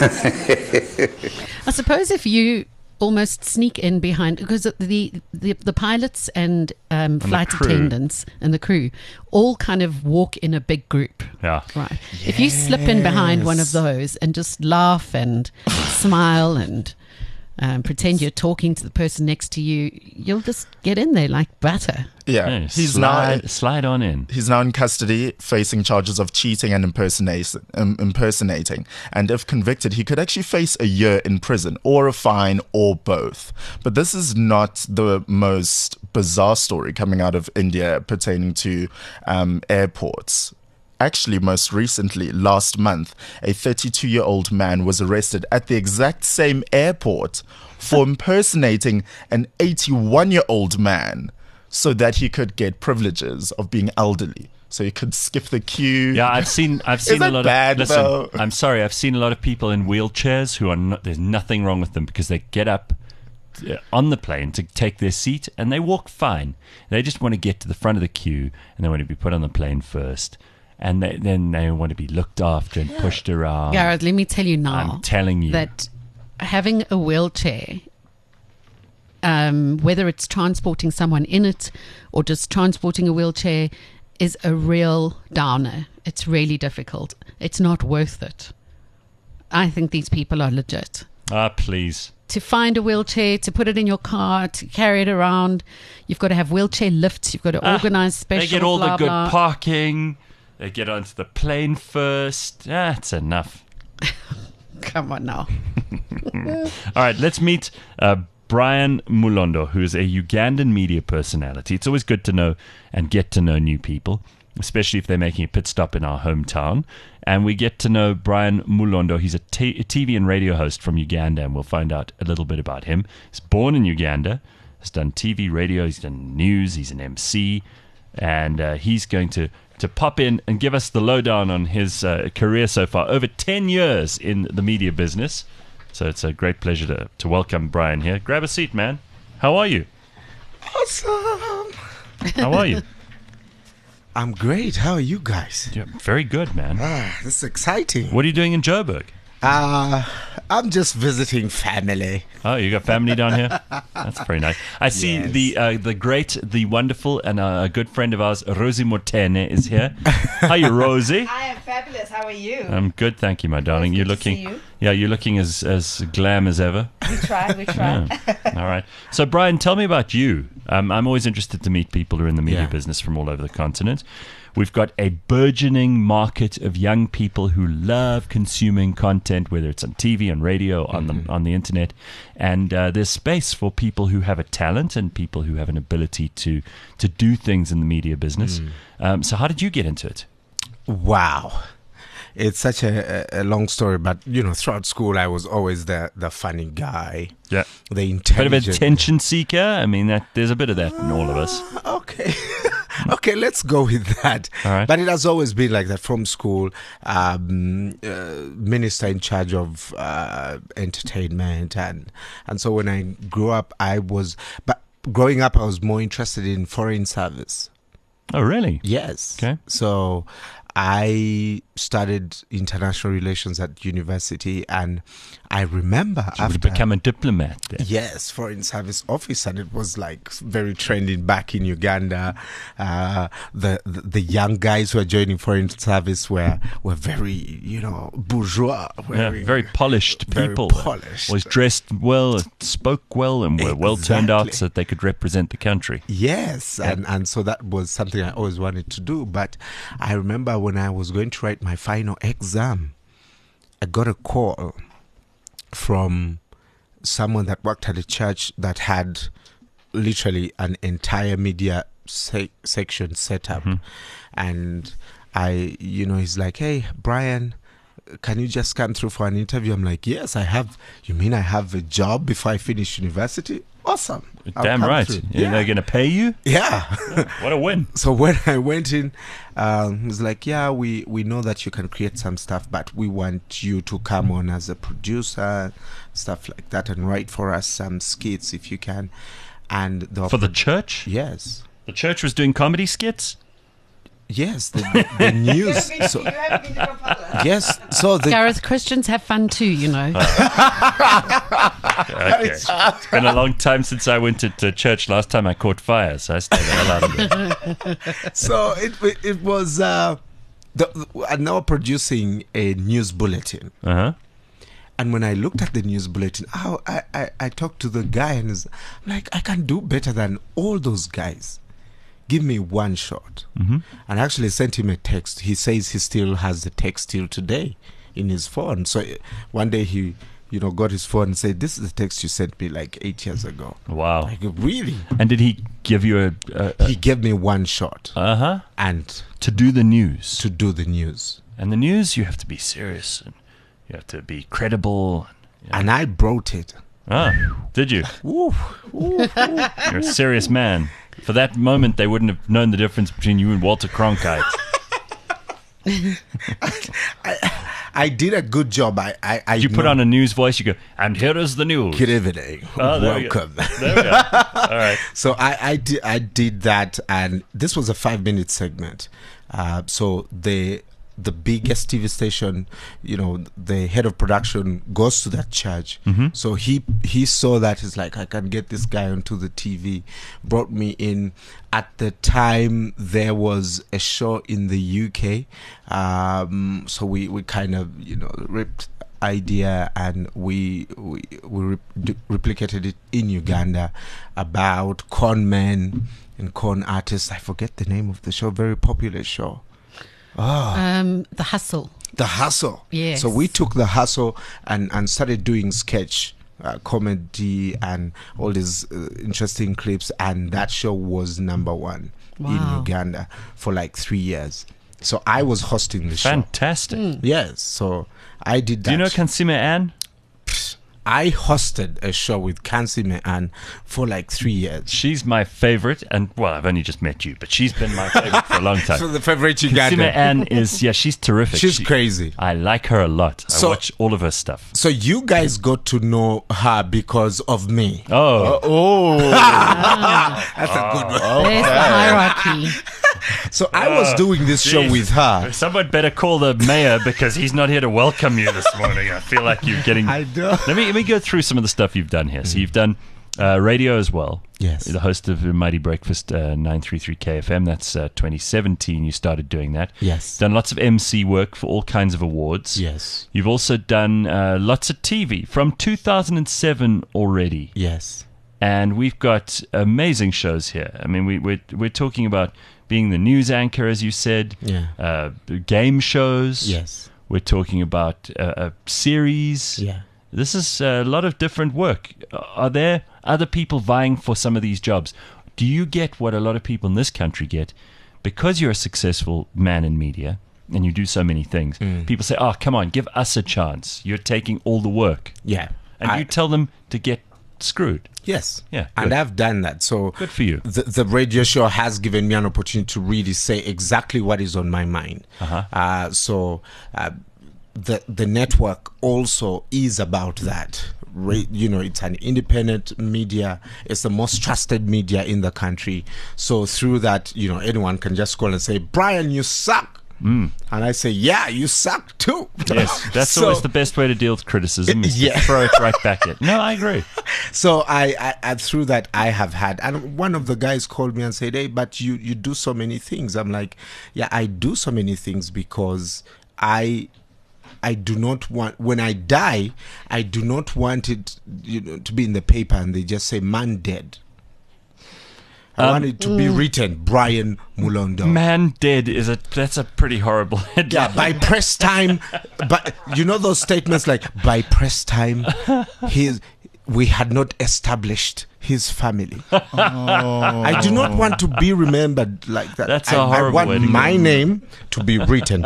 I suppose if you almost sneak in behind, because the pilots and flight crew. attendants and the crew all kind of walk in a big group. Yeah. Right. If you slip in behind one of those and just laugh and smile and pretend you're talking to the person next to you, you'll just get in there like butter. Yeah, He's slide on in. He's now in custody, facing charges of cheating and impersonating. And if convicted, he could actually face a year in prison or a fine or both. But this is not the most bizarre story coming out of India pertaining to airports. Actually, most recently, last month, a 32-year-old man was arrested at the exact same airport for impersonating an 81-year-old man. so that he could get privileges of being elderly. So he could skip the queue. Yeah, I've seen a that lot bad, of. Listen, though? I'm sorry. I've seen a lot of people in wheelchairs who are not. There's nothing wrong with them because they get up on the plane to take their seat and they walk fine. They just want to get to the front of the queue and they want to be put on the plane first, and then they want to be looked after and pushed around. Gareth, let me tell you now. I'm telling you that having a wheelchair, whether it's transporting someone in it or just transporting a wheelchair, is a real downer. It's really difficult. It's not worth it. I think these people are legit. Please. To find a wheelchair, to put it in your car, to carry it around, you've got to have wheelchair lifts. You've got to organize special. They get all blah, the good blah. parking. They get onto the plane first. That's enough. Come on now. All right, let's meet Brian Mulondo, who is a Ugandan media personality. It's always good to know and get to know new people, especially if they're making a pit stop in our hometown. And we get to know Brian Mulondo. He's a TV and radio host from Uganda, and we'll find out a little bit about him. He's born in Uganda, has done TV, radio, he's done news, he's an MC, and he's going to pop in and give us the lowdown on his career so far. Over 10 years in the media business. So it's a great pleasure to welcome Brian here. Grab a seat, man. How are you? Awesome. How are you? I'm great. How are you guys? Yeah, very good, man. This is exciting. What are you doing in Joburg? I'm just visiting family. Oh, you got family down here? That's very nice. I see Yes. the great, the wonderful, and a good friend of ours, Rosie Motene, is here. Hi, you Rosie. I am fabulous. How are you? I'm good, thank you, my darling. You're good to looking, see you. yeah, you're looking as glam as ever. We try. Yeah. All right. So, Brian, tell me about you. I'm always interested to meet people who are in the media Yeah. business from all over the continent. We've got a burgeoning market of young people who love consuming content, whether it's on TV, on radio, on the internet, and there's space for people who have a talent and people who have an ability to do things in the media business. So, how did you get into it? Wow. It's such a long story, but throughout school I was always the funny guy, Yeah. the Bit of intelligent. attention seeker. I mean, there's a bit of that in all of us. Okay. Okay, let's go with that. All right. But it has always been like that from school. Minister in charge of entertainment, and so when I grew up, growing up I was more interested in foreign service. Oh, really? Yes. Okay. So I studied international relations at university, and I remember You would after become a diplomat then. yes, foreign service officer, and it was like very trending back in Uganda. The young guys who are joining foreign service were very bourgeois, Yeah, very polished very people. polished. Was dressed well, spoke well, and were well turned out Exactly. so that they could represent the country. Yes, and so that was something I always wanted to do. But I remember when I was going to write my final exam, I got a call from someone that worked at a church that had literally an entire media section set up. And he's like, "Hey, Brian, can you just come through for an interview?" I'm like, "Yes, I have." "You mean I have a job before I finish university?" Awesome. I'll Damn come right. through. Yeah. They're going to pay you? Yeah. What a win. So when I went in, he was like, "Yeah, we know that you can create some stuff, but we want you to come on as a producer, stuff like that, and write for us some skits if you can." And For the church? yes, The church was doing comedy skits? yes, the news. So, you haven't been to Kampala. yes, so the Gareth, Christians have fun too, Okay. It's been a long time since I went to church. Last time I caught fire, so I stayed the hell out of it. so it was now producing a news bulletin. Uh-huh. And when I looked at the news bulletin, I talked to the guy, and I'm like, "I can do better than all those guys. Give me one shot." And I actually sent him a text. He says he still has the text till today in his phone. So one day he, got his phone and said, "This is the text you sent me like 8 years ago." Wow. Like, really? And did he give you He gave me one shot and to do the news? to do the news. And the news, you have to be serious and you have to be credible. And I brought it. Ah, did you? Woo. You're a serious man. For that moment, they wouldn't have known the difference between you and Walter Cronkite. I did a good job. You put on a news voice, you go, and here is the news. Good evening. Oh, there we go. Welcome. There we go. All right. So I did that, and this was a 5-minute segment. So the biggest TV station, the head of production goes to that church. So he saw that. He's like, I can get this guy onto the TV. Brought me in. At the time, there was a show in the UK. So we kind of ripped idea and we replicated it in Uganda about con men and con artists. I forget the name of the show. Very popular show. The Hustle. The Hustle. Yes. So we took The Hustle and started doing sketch, comedy, and all these interesting clips. And that show was #1 in Uganda for like 3 years. So I was hosting the show. Fantastic. Yes. So I did that. Do you know Kansime Ann? I hosted a show with Kansime Ann for like 3 years. She's my favorite, and well, I've only just met you, but she's been my favorite for a long time. So the favorite Kansime Uganda. Ann is, she's terrific. She's crazy. I like her a lot. I So- watch all of her stuff. So you guys got to know her because of me. Oh, That's a good one. There's the hierarchy. So I was doing this show geez. with her. Someone better call the mayor because he's not here to welcome you this morning. I feel like you're getting. I know. Let me go through some of the stuff you've done here. So you've done radio as well. Yes. You're the host of Mighty Breakfast 933 KFM. That's 2017. You started doing that. Yes. Done lots of MC work for all kinds of awards. Yes. You've also done lots of TV from 2007 already. Yes. And we've got amazing shows here. I mean, we're talking about being the news anchor, as you said. Yeah. Game shows. Yes. We're talking about a series. Yeah. This is a lot of different work. Are there other people vying for some of these jobs? Do you get what a lot of people in this country get? Because you're a successful man in media and you do so many things, people say, oh, come on, give us a chance. You're taking all the work. Yeah. And you tell them to get screwed. Yes. Yeah, And good. I've done that. So Good for you. The radio show has given me an opportunity to really say exactly what is on my mind. The network also is about that. It's an independent media. It's the most trusted media in the country. So through that, anyone can just call and say, Brian, you suck. And I say, yeah, you suck too. Yes, that's always the best way to deal with criticism is to throw it right back at. No, I agree. So I through that I have had, and one of the guys called me and said, hey, but you do so many things. I'm like, yeah, I do so many things because I do not want, when I die, I do not want it to be in the paper and they just say man dead. I want it to be written Brian Mulondo. Man dead that's a pretty horrible headline. Yeah, by press time, but those statements like by press time, we had not established his family. I do not want to be remembered like that. That's a horrible I way to want go. my name to be written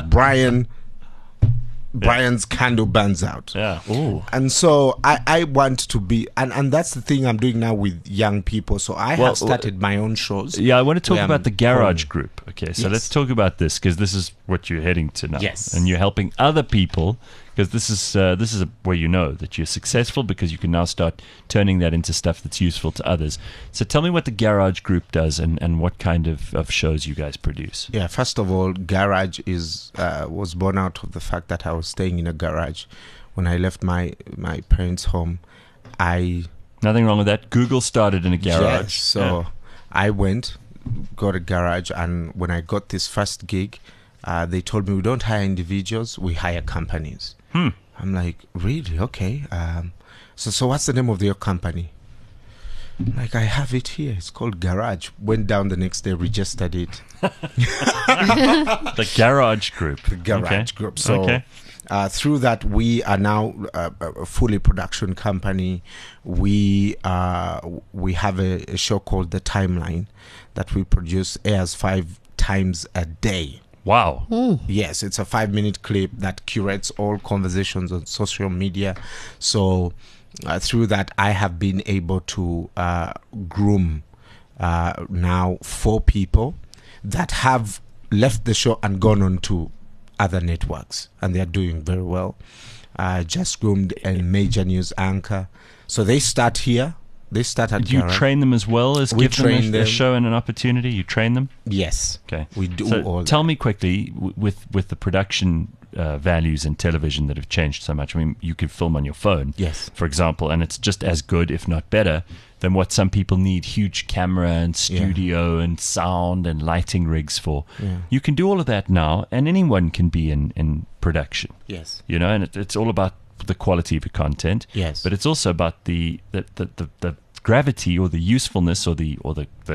Brian's candle burns out. Yeah. Ooh. And so I want to be, and that's the thing I'm doing now with young people. So I have started my own shows. Yeah, I want to talk where about I'm the Garage calling- Group. Okay, so Yes. let's talk about this because this is what you're heading to now. Yes. And you're helping other people because this is where you know that you're successful because you can now start turning that into stuff that's useful to others. So tell me what the Garage Group does and what kind of shows you guys produce. Yeah, first of all, Garage was born out of the fact that I was staying in a garage. When I left my parents' home, Nothing wrong with that. Google started in a garage. Yes, so I got a garage, and when I got this first gig, they told me we don't hire individuals, we hire companies. I'm like, really? Okay. So what's the name of your company? I'm like, I have it here. It's called Garage. Went down the next day, registered it. The Garage Group. The Garage Okay. Group. So Okay. through that, we are now a fully production company. We have a show called The Timeline that we produce, airs 5 times a day. Wow. Yes, it's a 5-minute clip that curates all conversations on social media. So through that, I have been able to groom now 4 people that have left the show and gone on to other networks, and they're doing very well. Just groomed a major news anchor. So they start here. They start at Do you Garage. train them as well as We give them train a them. show and an opportunity? You train them? Yes. Okay. We do So all tell me quickly, with the production values in television that have changed so much. I mean, you can film on your phone, Yes. for example, and it's just as good, if not better, than what some people need huge camera and studio and sound and lighting rigs for. Yeah. You can do all of that now, and anyone can be in production. Yes. You know, and it's all about the quality of your content. Yes. But it's also about the gravity or the usefulness or the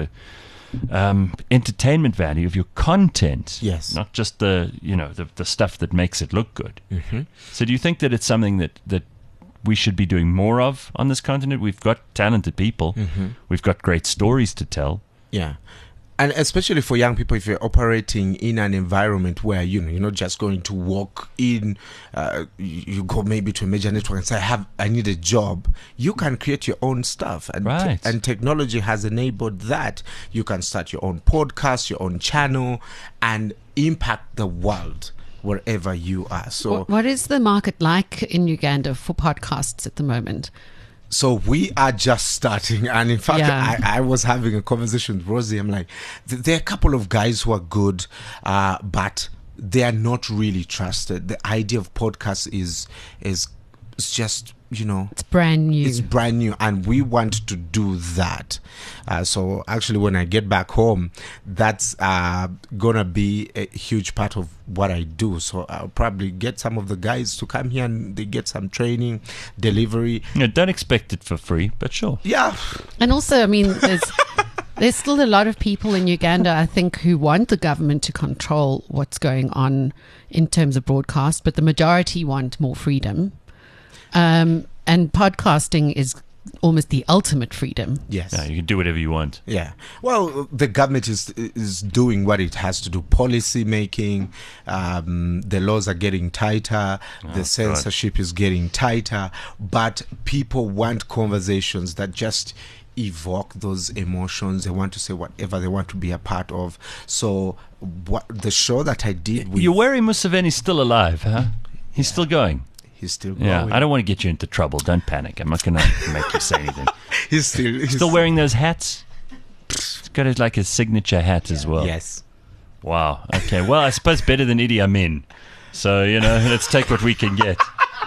entertainment value of your content. Yes. Not just the stuff that makes it look good. Mm-hmm. So do you think that it's something that we should be doing more of on this continent? We've got talented people. Mm-hmm. We've got great stories to tell. Yeah. And especially for young people, if you're operating in an environment where, you're not just going to walk in, you go maybe to a major network and say, I need a job. You can create your own stuff. And, Right. and technology has enabled that. You can start your own podcast, your own channel, and impact the world wherever you are. So What is the market like in Uganda for podcasts at the moment? So we are just starting, and in fact, Yeah. I was having a conversation with Rosie. I'm like, there are a couple of guys who are good, but they are not really trusted. The idea of podcasts is just, It's brand new. it's brand new, and we want to do that. So actually, when I get back home, that's gonna be a huge part of what I do. So I'll probably get some of the guys to come here and they get some training, delivery. Don't expect it for free, but sure. Yeah. And also, I mean, there's still a lot of people in Uganda, I think, who want the government to control what's going on in terms of broadcast, but the majority want more freedom. And podcasting is almost the ultimate freedom. Yes. Yeah, you can do whatever you want. Yeah. Well, the government is doing what it has to do. Policy making, the laws are getting tighter, the censorship is getting tighter, but people want conversations that just evoke those emotions. They want to say whatever they want to be a part of. So the show that I did with... Yoweri Museveni's still alive, huh? He's still going. He's still going. Yeah, I don't want to get you into trouble. Don't panic. I'm not going to make you say anything. He's Still wearing those hats? He's got his signature hat as well. Yes. Wow. Okay. Well, I suppose better than Idi Amin. So, let's take what we can get.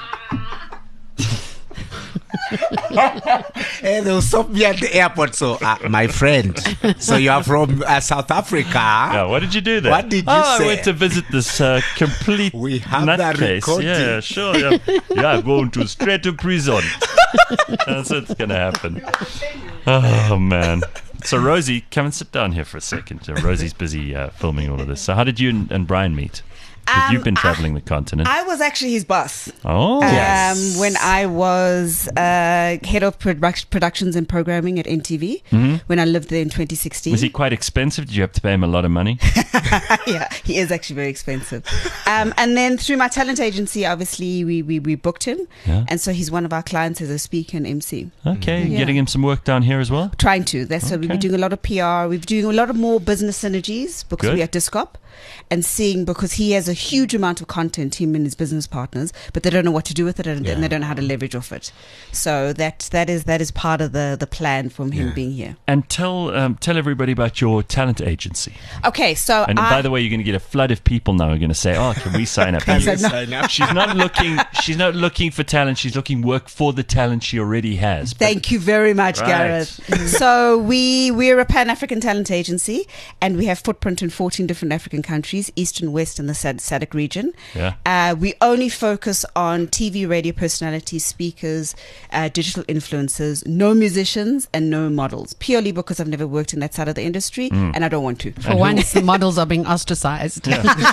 Hey, they'll stop me at the airport. So, my friend, so you are from South Africa? Yeah, what did you do there? What did you I say? went to visit this complete We have that nutcase. recording. Yeah, sure. Yeah, I'm going straight to prison. That's what's going to happen. Oh, man. So, Rosie, come and sit down here for a second. Rosie's busy filming all of this. So, how did you and Brian meet? 'Cause you've been traveling the continent. I was actually his boss. Oh. When I was head of productions and programming at NTV, when I lived there in 2016. Was he quite expensive? Did you have to pay him a lot of money? Yeah, he is actually very expensive. And then through my talent agency, obviously, we booked him. Yeah. And so he's one of our clients as a speaker and MC. Okay, Yeah. getting him some work down here as well? Trying to. That's so we've been Okay. doing a lot of PR. We're doing a lot of more business synergies because Good. we are at Discop and seeing because he has a huge amount of content, him and his business partners, but they don't know what to do with it and they don't know how to leverage off it. So that is part of the plan from him being here. And tell everybody about your talent agency. Okay, so And by the way, you're going to get a flood of people now who are going to say, "Oh, can we sign up?" Can we sign up? She's not looking for talent. She's looking work for the talent she already has. But- Thank you very much, Right. Gareth. So we're a Pan-African talent agency, and we have footprint in 14 different African countries, East and West, and the SADC region. Yeah. We only focus on TV, radio personalities, speakers, digital influencers, no musicians, and no models, purely because I've never worked in that side of the industry, and I don't want to. For once, the models are being ostracized.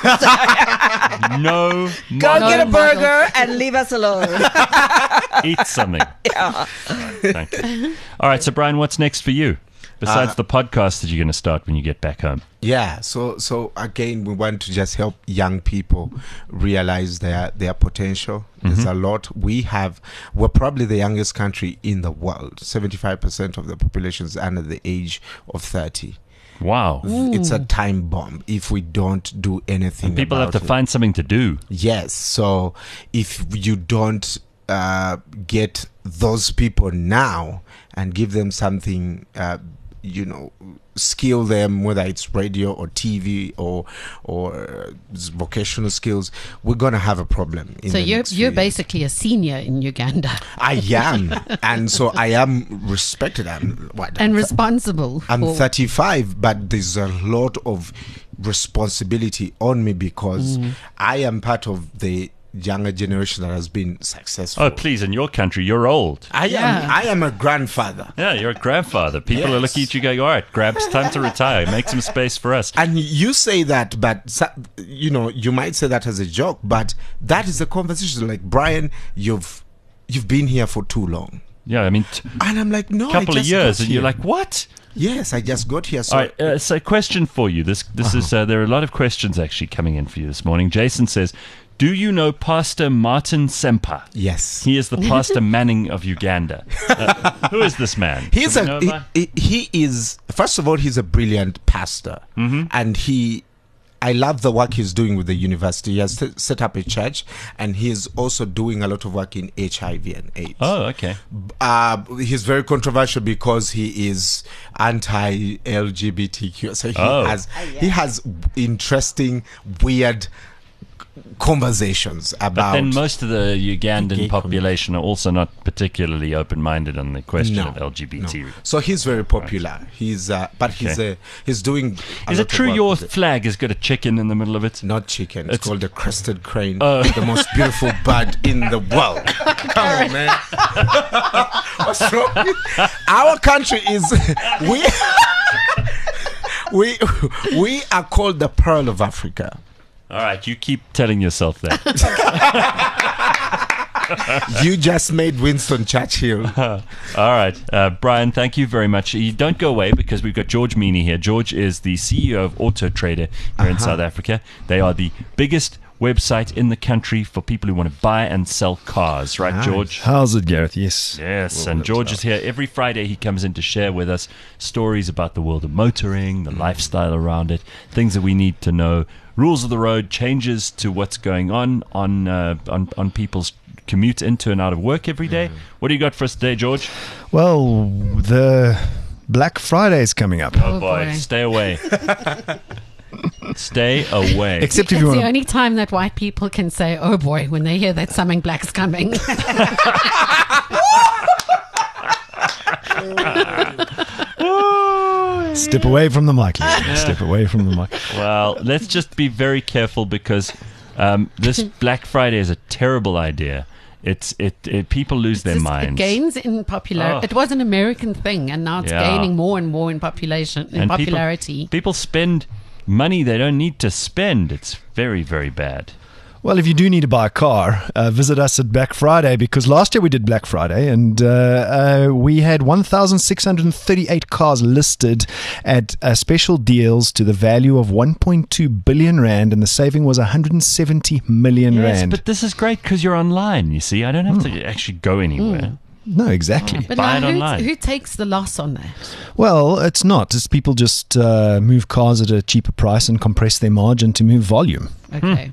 No, Go model- get a burger and leave us alone. eat something. Thank you. All right, so Brian, what's next for you? Besides the podcast that you're going to start when you get back home. Yeah, so again, we want to just help young people realize their potential. There's a lot. We're probably the youngest country in the world. 75% of the population is under the age of 30. Wow. It's a time bomb if we don't do anything. And people have about to it. find something to do. Yes, so if you don't get those people now and give them something, skill them, whether it's radio or TV or vocational skills, we're gonna have a problem. So you're basically a senior in Uganda. I am, and so I am respected. I'm Responsible. I'm for 35, but there's a lot of responsibility on me because I am part of the younger generation that has been successful. Oh, please, in your country, you're old. I am a grandfather. Yeah, you're a grandfather. People are looking at you going, all right, Gramps, time to retire. Make some space for us. And you say that, but you might say that as a joke, but that is the conversation. Like, Brian, you've been here for too long. Yeah, I mean, and I'm like, no, a couple of years, and you're like, what? Yes, I just got here. So, all right, so question for you. This is there are a lot of questions actually coming in for you this morning. Jason says, do you know Pastor Martin Sempa? Yes. He is the Pastor Manning of Uganda. Who is this man? He is, first of all, he's a brilliant pastor. And I love the work he's doing with the university. He has set up a church, and he's also doing a lot of work in HIV and AIDS. Oh, okay. He's very controversial because he is anti-LGBTQ. So he has interesting, weird conversations about. But then most of the Ugandan population are also not particularly open-minded on the question of LGBT. No. So he's very popular. He's he's doing. Is it true your flag has got a chicken in the middle of it? Not chicken. It's called the crested crane. The most beautiful bird in the world. Come on, man. What's wrong? Our country is we are called the Pearl of Africa. All right, you keep telling yourself that. You just made Winston Churchill. All right, Brian, thank you very much. You don't go away because we've got George Meany here. George is the CEO of Auto Trader here in South Africa. They are the biggest website in the country for people who want to buy and sell cars, right, George? How's it, Gareth? Yes. Yes, and George is here every Friday. He comes in to share with us stories about the world of motoring, the lifestyle around it, things that we need to know, rules of the road, changes to what's going on people's commute into and out of work every day. What do you got for us today, George? Well, the Black Friday is coming up. Oh boy, stay away. Stay away. Except if it's you want the only time that white people can say, oh boy, when they hear that something black's coming. Step away from the mic. Step away from the mic. Well, let's just be very careful because this Black Friday is a terrible idea. People lose their minds. It gains in popularity. It was an American thing, and now it's gaining more and more in popularity. People spend money they don't need to spend. It's very, very bad. Well, if you do need to buy a car, visit us at Black Friday, because last year we did Black Friday and we had 1,638 cars listed at special deals to the value of 1.2 billion rand, and the saving was 170 million rand. But this is great because you're online, you see. I don't have to actually go anywhere. No, exactly. But buy it online. Who takes the loss on that? Well, it's not. It's people just move cars at a cheaper price and compress their margin to move volume. Okay.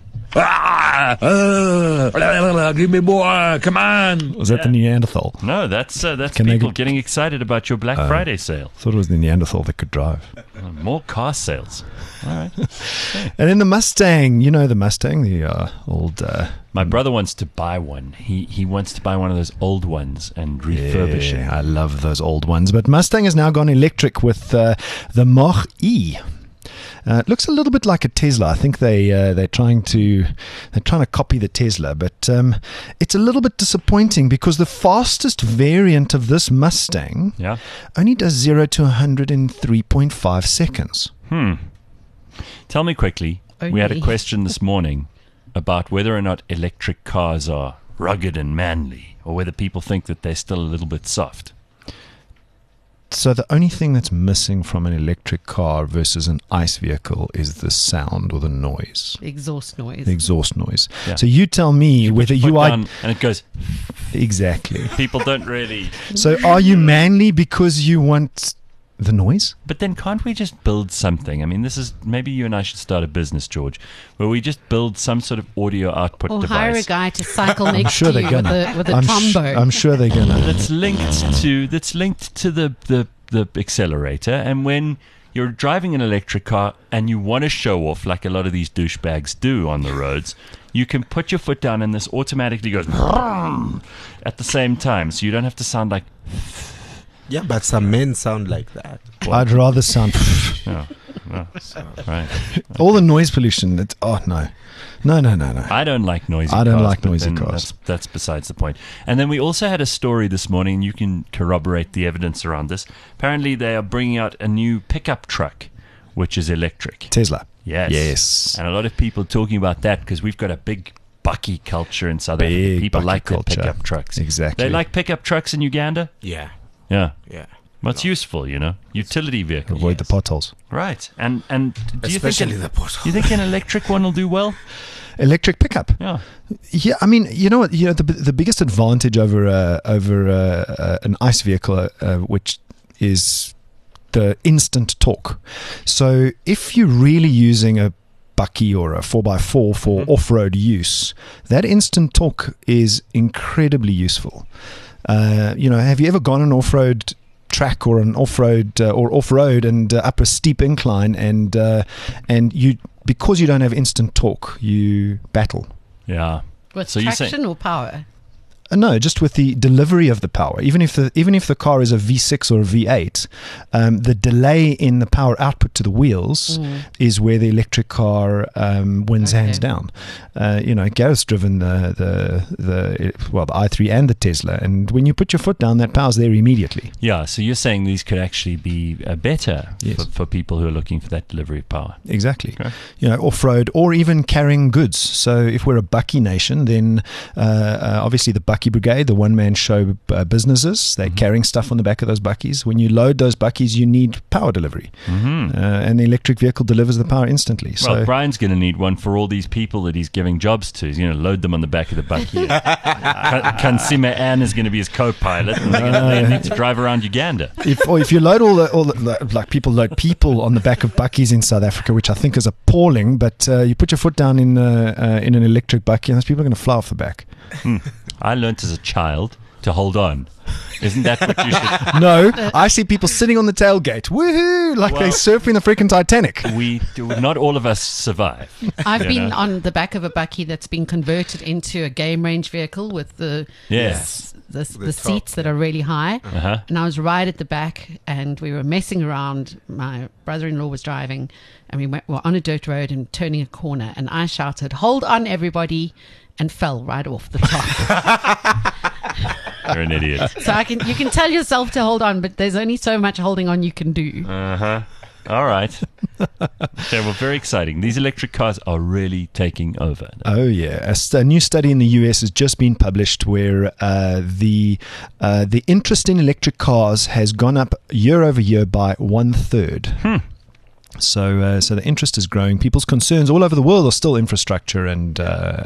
Give me more, come on. Was that the Neanderthal? No, that's people getting excited about your Black Friday sale. Thought it was the Neanderthal that could drive. More car sales. All right. And then the Mustang, the Mustang, the old... My brother wants to buy one. He wants to buy one of those old ones and refurbish it. I love those old ones. But Mustang has now gone electric with the Mach-E. It looks a little bit like a Tesla. I think they're trying to copy the Tesla, but it's a little bit disappointing because the fastest variant of this Mustang only does 0 to 100 in 3.5 seconds. Tell me quickly. We had a question this morning about whether or not electric cars are rugged and manly, or whether people think that they're still a little bit soft. So the only thing that's missing from an electric car versus an ICE vehicle is the sound or the noise, Exhaust noise. the exhaust noise. Yeah. So you tell me whether Put you are down and it goes. exactly. People don't really. So are you manly because you want the noise? But then can't we just build something? I mean, this is maybe you and I should start a business, George, where we just build some sort of audio output Or device. hire a guy to cycle I'm next sure to they're you gonna. with a I'm trombone. I'm sure they're gonna. that's linked to the accelerator, and when you're driving an electric car and you want to show off like a lot of these douchebags do on the roads, you can put your foot down and this automatically goes at the same time, so you don't have to sound like Yeah, but some men sound like that. I'd rather sound right. all the noise pollution. It's, no. I don't like noisy cars. I don't like but noisy then cars. That's besides the point. And then we also had a story this morning, and you can corroborate the evidence around this. Apparently, they are bringing out a new pickup truck, which is electric. Tesla. Yes. Yes. And a lot of people talking about that because we've got a big bucky culture in South Africa. Big People bucky like their culture. pickup trucks. Exactly. They like pickup trucks in Uganda? Yeah, Yeah. yeah. Well, it's useful, utility vehicle. Avoid the potholes. Right. And do you Especially think the potholes. you think an electric one will do well? Electric pickup. Yeah. Yeah, I mean, you know what? The biggest advantage over an ICE vehicle, which is the instant torque. So if you're really using a bucky or a 4x4 for off-road use, that instant torque is incredibly useful. Have you ever gone on an off-road track or an off-road or off-road and up a steep incline and you, because you don't have instant torque, you battle? Yeah. With So you're saying- traction or power? No, just with the delivery of the power. Even if the car is a V6 or a V8, the delay in the power output to the wheels is where the electric car wins hands down. Gareth's driven the i3 and the Tesla, and when you put your foot down, that power's there immediately. Yeah, so you're saying these could actually be better Yes. for people who are looking for that delivery of power. Exactly. Okay. Off-road or even carrying goods. So if we're a bucky nation, then obviously the Bucky Brigade, the one-man show businesses, they're carrying stuff on the back of those buckies. When you load those buckies, you need power delivery. And the electric vehicle delivers the power instantly. Well, So Brian's going to need one for all these people that he's giving jobs to. He's going to load them on the back of the bucky. Kansima Ann is going to be his co-pilot, and they need to drive around Uganda. if you load all the like people load people on the back of buckies in South Africa, which I think is appalling, but you put your foot down in an electric bucky, and those people are going to fly off the back. I learnt as a child to hold on. Isn't that what you should? No, I see people sitting on the tailgate, woohoo, like they're surfing the freaking Titanic. Not all of us survive. I've You been know? on the back of a bucky that's been converted into a game range vehicle with the seats that are really high. Uh-huh. And I was right at the back, and we were messing around. My brother-in-law was driving, and we were on a dirt road and turning a corner, and I shouted, "Hold on, everybody!" and fell right off the top. You're an idiot. So you can tell yourself to hold on, but there's only so much holding on you can do. All right. Okay, well, very exciting. These electric cars are really taking over. Oh yeah, a new study in the US has just been published where the interest in electric cars has gone up year over year by 1/3. So the interest is growing. People's concerns all over the world are still infrastructure and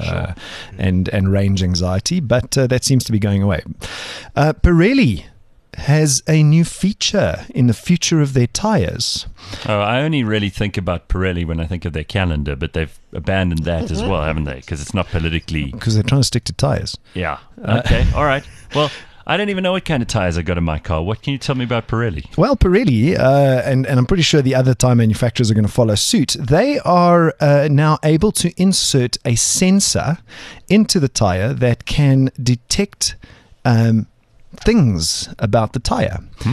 range anxiety, but that seems to be going away. Pirelli has a new feature in the future of their tires. Oh, I only really think about Pirelli when I think of their calendar, but they've abandoned that as well, haven't they? Because it's not politically. Because they're trying to stick to tires. Yeah. Okay. All right. Well, I don't even know what kind of tires I got in my car. What can you tell me about Pirelli? Well, Pirelli, and I'm pretty sure the other tire manufacturers are going to follow suit, they are now able to insert a sensor into the tire that can detect things about the tire.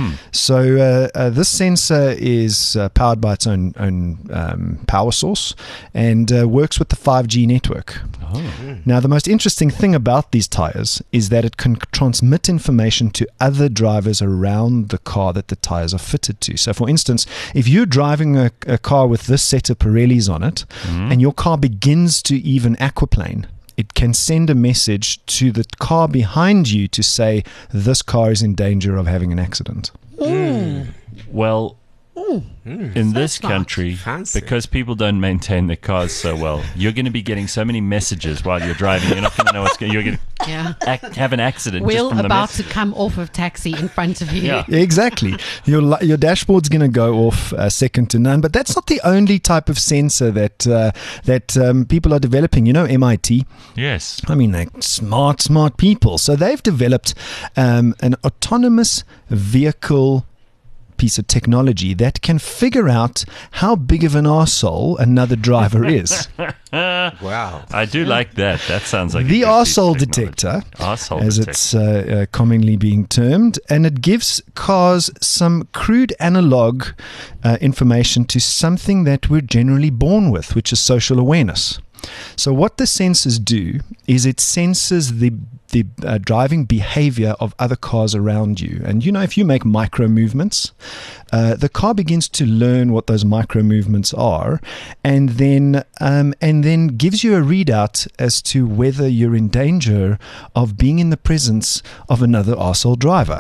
So this sensor is powered by its own power source and works with the 5G network. Now, the most interesting thing about these tires is that it can transmit information to other drivers around the car that the tires are fitted to. So, for instance, if you're driving a car with this set of Pirellis on it and your car begins to even aquaplane, it can send a message to the car behind you to say this car is in danger of having an accident. Well, in this smart. country, Fancy. because people don't maintain their cars so well, you're going to be getting so many messages while you're driving. You're not going to know what's going. You're going to Yeah. have an accident. just Will from the about to message. come off of taxi in front of you. Yeah. Exactly. Your dashboard's going to go off second to none. But that's not the only type of sensor that people are developing. You know, MIT. Yes. I mean, they're smart people. So they've developed an autonomous vehicle piece of technology that can figure out how big of an arsehole another driver is. Wow. I do like that. That sounds like The a good piece of arsehole technology. detector, Arsehole as detector. it's commonly being termed, and it gives cars some crude analog information to something that we're generally born with, which is social awareness. So what the sensors do is it senses the driving behavior of other cars around you. And you know, if you make micro movements, the car begins to learn what those micro movements are, and then gives you a readout as to whether you're in danger of being in the presence of another arsehole driver.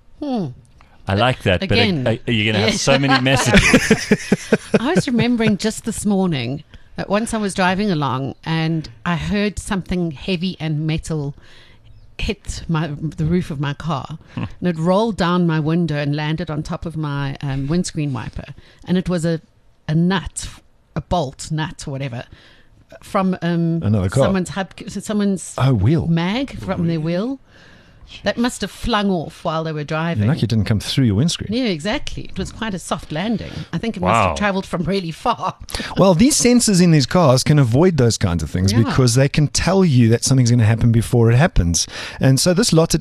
I like that, Again. but you're going to have Yes. so many messages. I was remembering just this morning that once I was driving along and I heard something heavy and metal hit the roof of my car, and it rolled down my window and landed on top of my windscreen wiper, and it was a nut, a bolt nut or whatever, from Another car. someone's Wheel. mag from their wheel. That must have flung off while they were driving. You're lucky it didn't come through your windscreen. Yeah, exactly. It was quite a soft landing. I think it must Wow. have travelled from really far. Well, these sensors in these cars can avoid those kinds of things Yeah. because they can tell you that something's going to happen before it happens. And so this lot at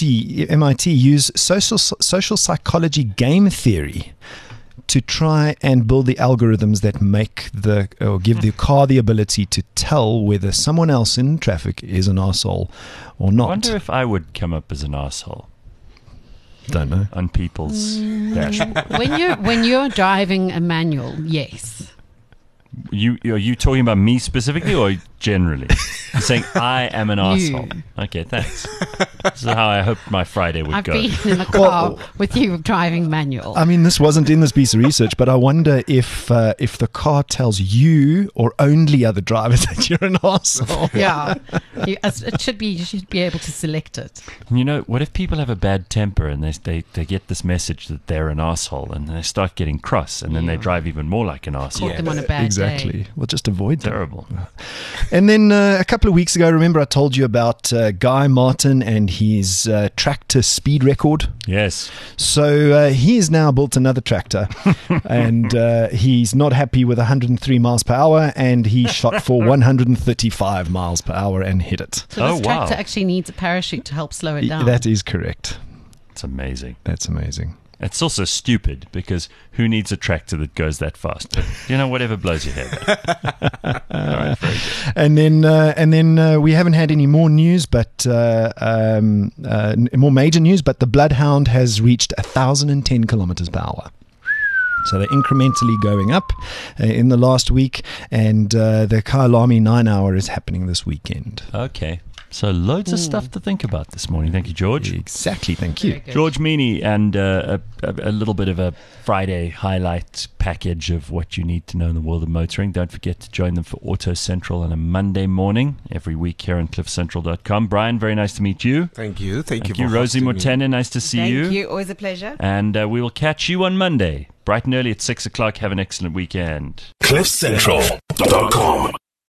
MIT use social psychology game theory to try and build the algorithms that give the car the ability to tell whether someone else in traffic is an arsehole or I not. wonder if I would come up as an asshole Don't know. on people's dashboard. When you're driving a manual, yes. Are you talking about me specifically or generally? You're saying I am an You. arsehole. Okay, thanks. This is how I hoped my Friday would I've go. been in the car with you driving manual. I mean, this wasn't in this piece of research, but I wonder if the car tells you or only other drivers that you're an arsehole. Yeah, it should be. You should be able to select it. You know, what if people have a bad temper and they get this message that they're an asshole and they start getting cross and then they drive even more like an asshole? Put them on a bad Exactly. day. We'll just avoid them. Terrible. And then a couple of weeks ago, remember I told you about Guy Martin and his tractor speed record? Yes. So he has now built another tractor and he's not happy with 103 miles per hour and he shot for 135 miles per hour and hit it. So Oh, this tractor wow. actually needs a parachute to help slow it down. That is correct. It's amazing. That's amazing. It's also stupid because who needs a tractor that goes that fast? But, whatever blows your head. All right, very good. And then we haven't had any more news, but more major news. But the Bloodhound has reached 1,010 kilometers per hour. So they're incrementally going up in the last week, and the Kyalami 9 hour is happening this weekend. Okay. So loads of stuff to think about this morning. Thank you, George. Exactly, thank you. Very good. George Meany, and a little bit of a Friday highlight package of what you need to know in the world of motoring. Don't forget to join them for Auto Central on a Monday morning every week here on cliffcentral.com. Brian, very nice to meet you. Thank you. Thank you. Thank you. for Rosie hosting me. Motene, nice to see Thank you. Always a pleasure. And we will catch you on Monday, bright and early at 6 o'clock. Have an excellent weekend. CliffCentral.com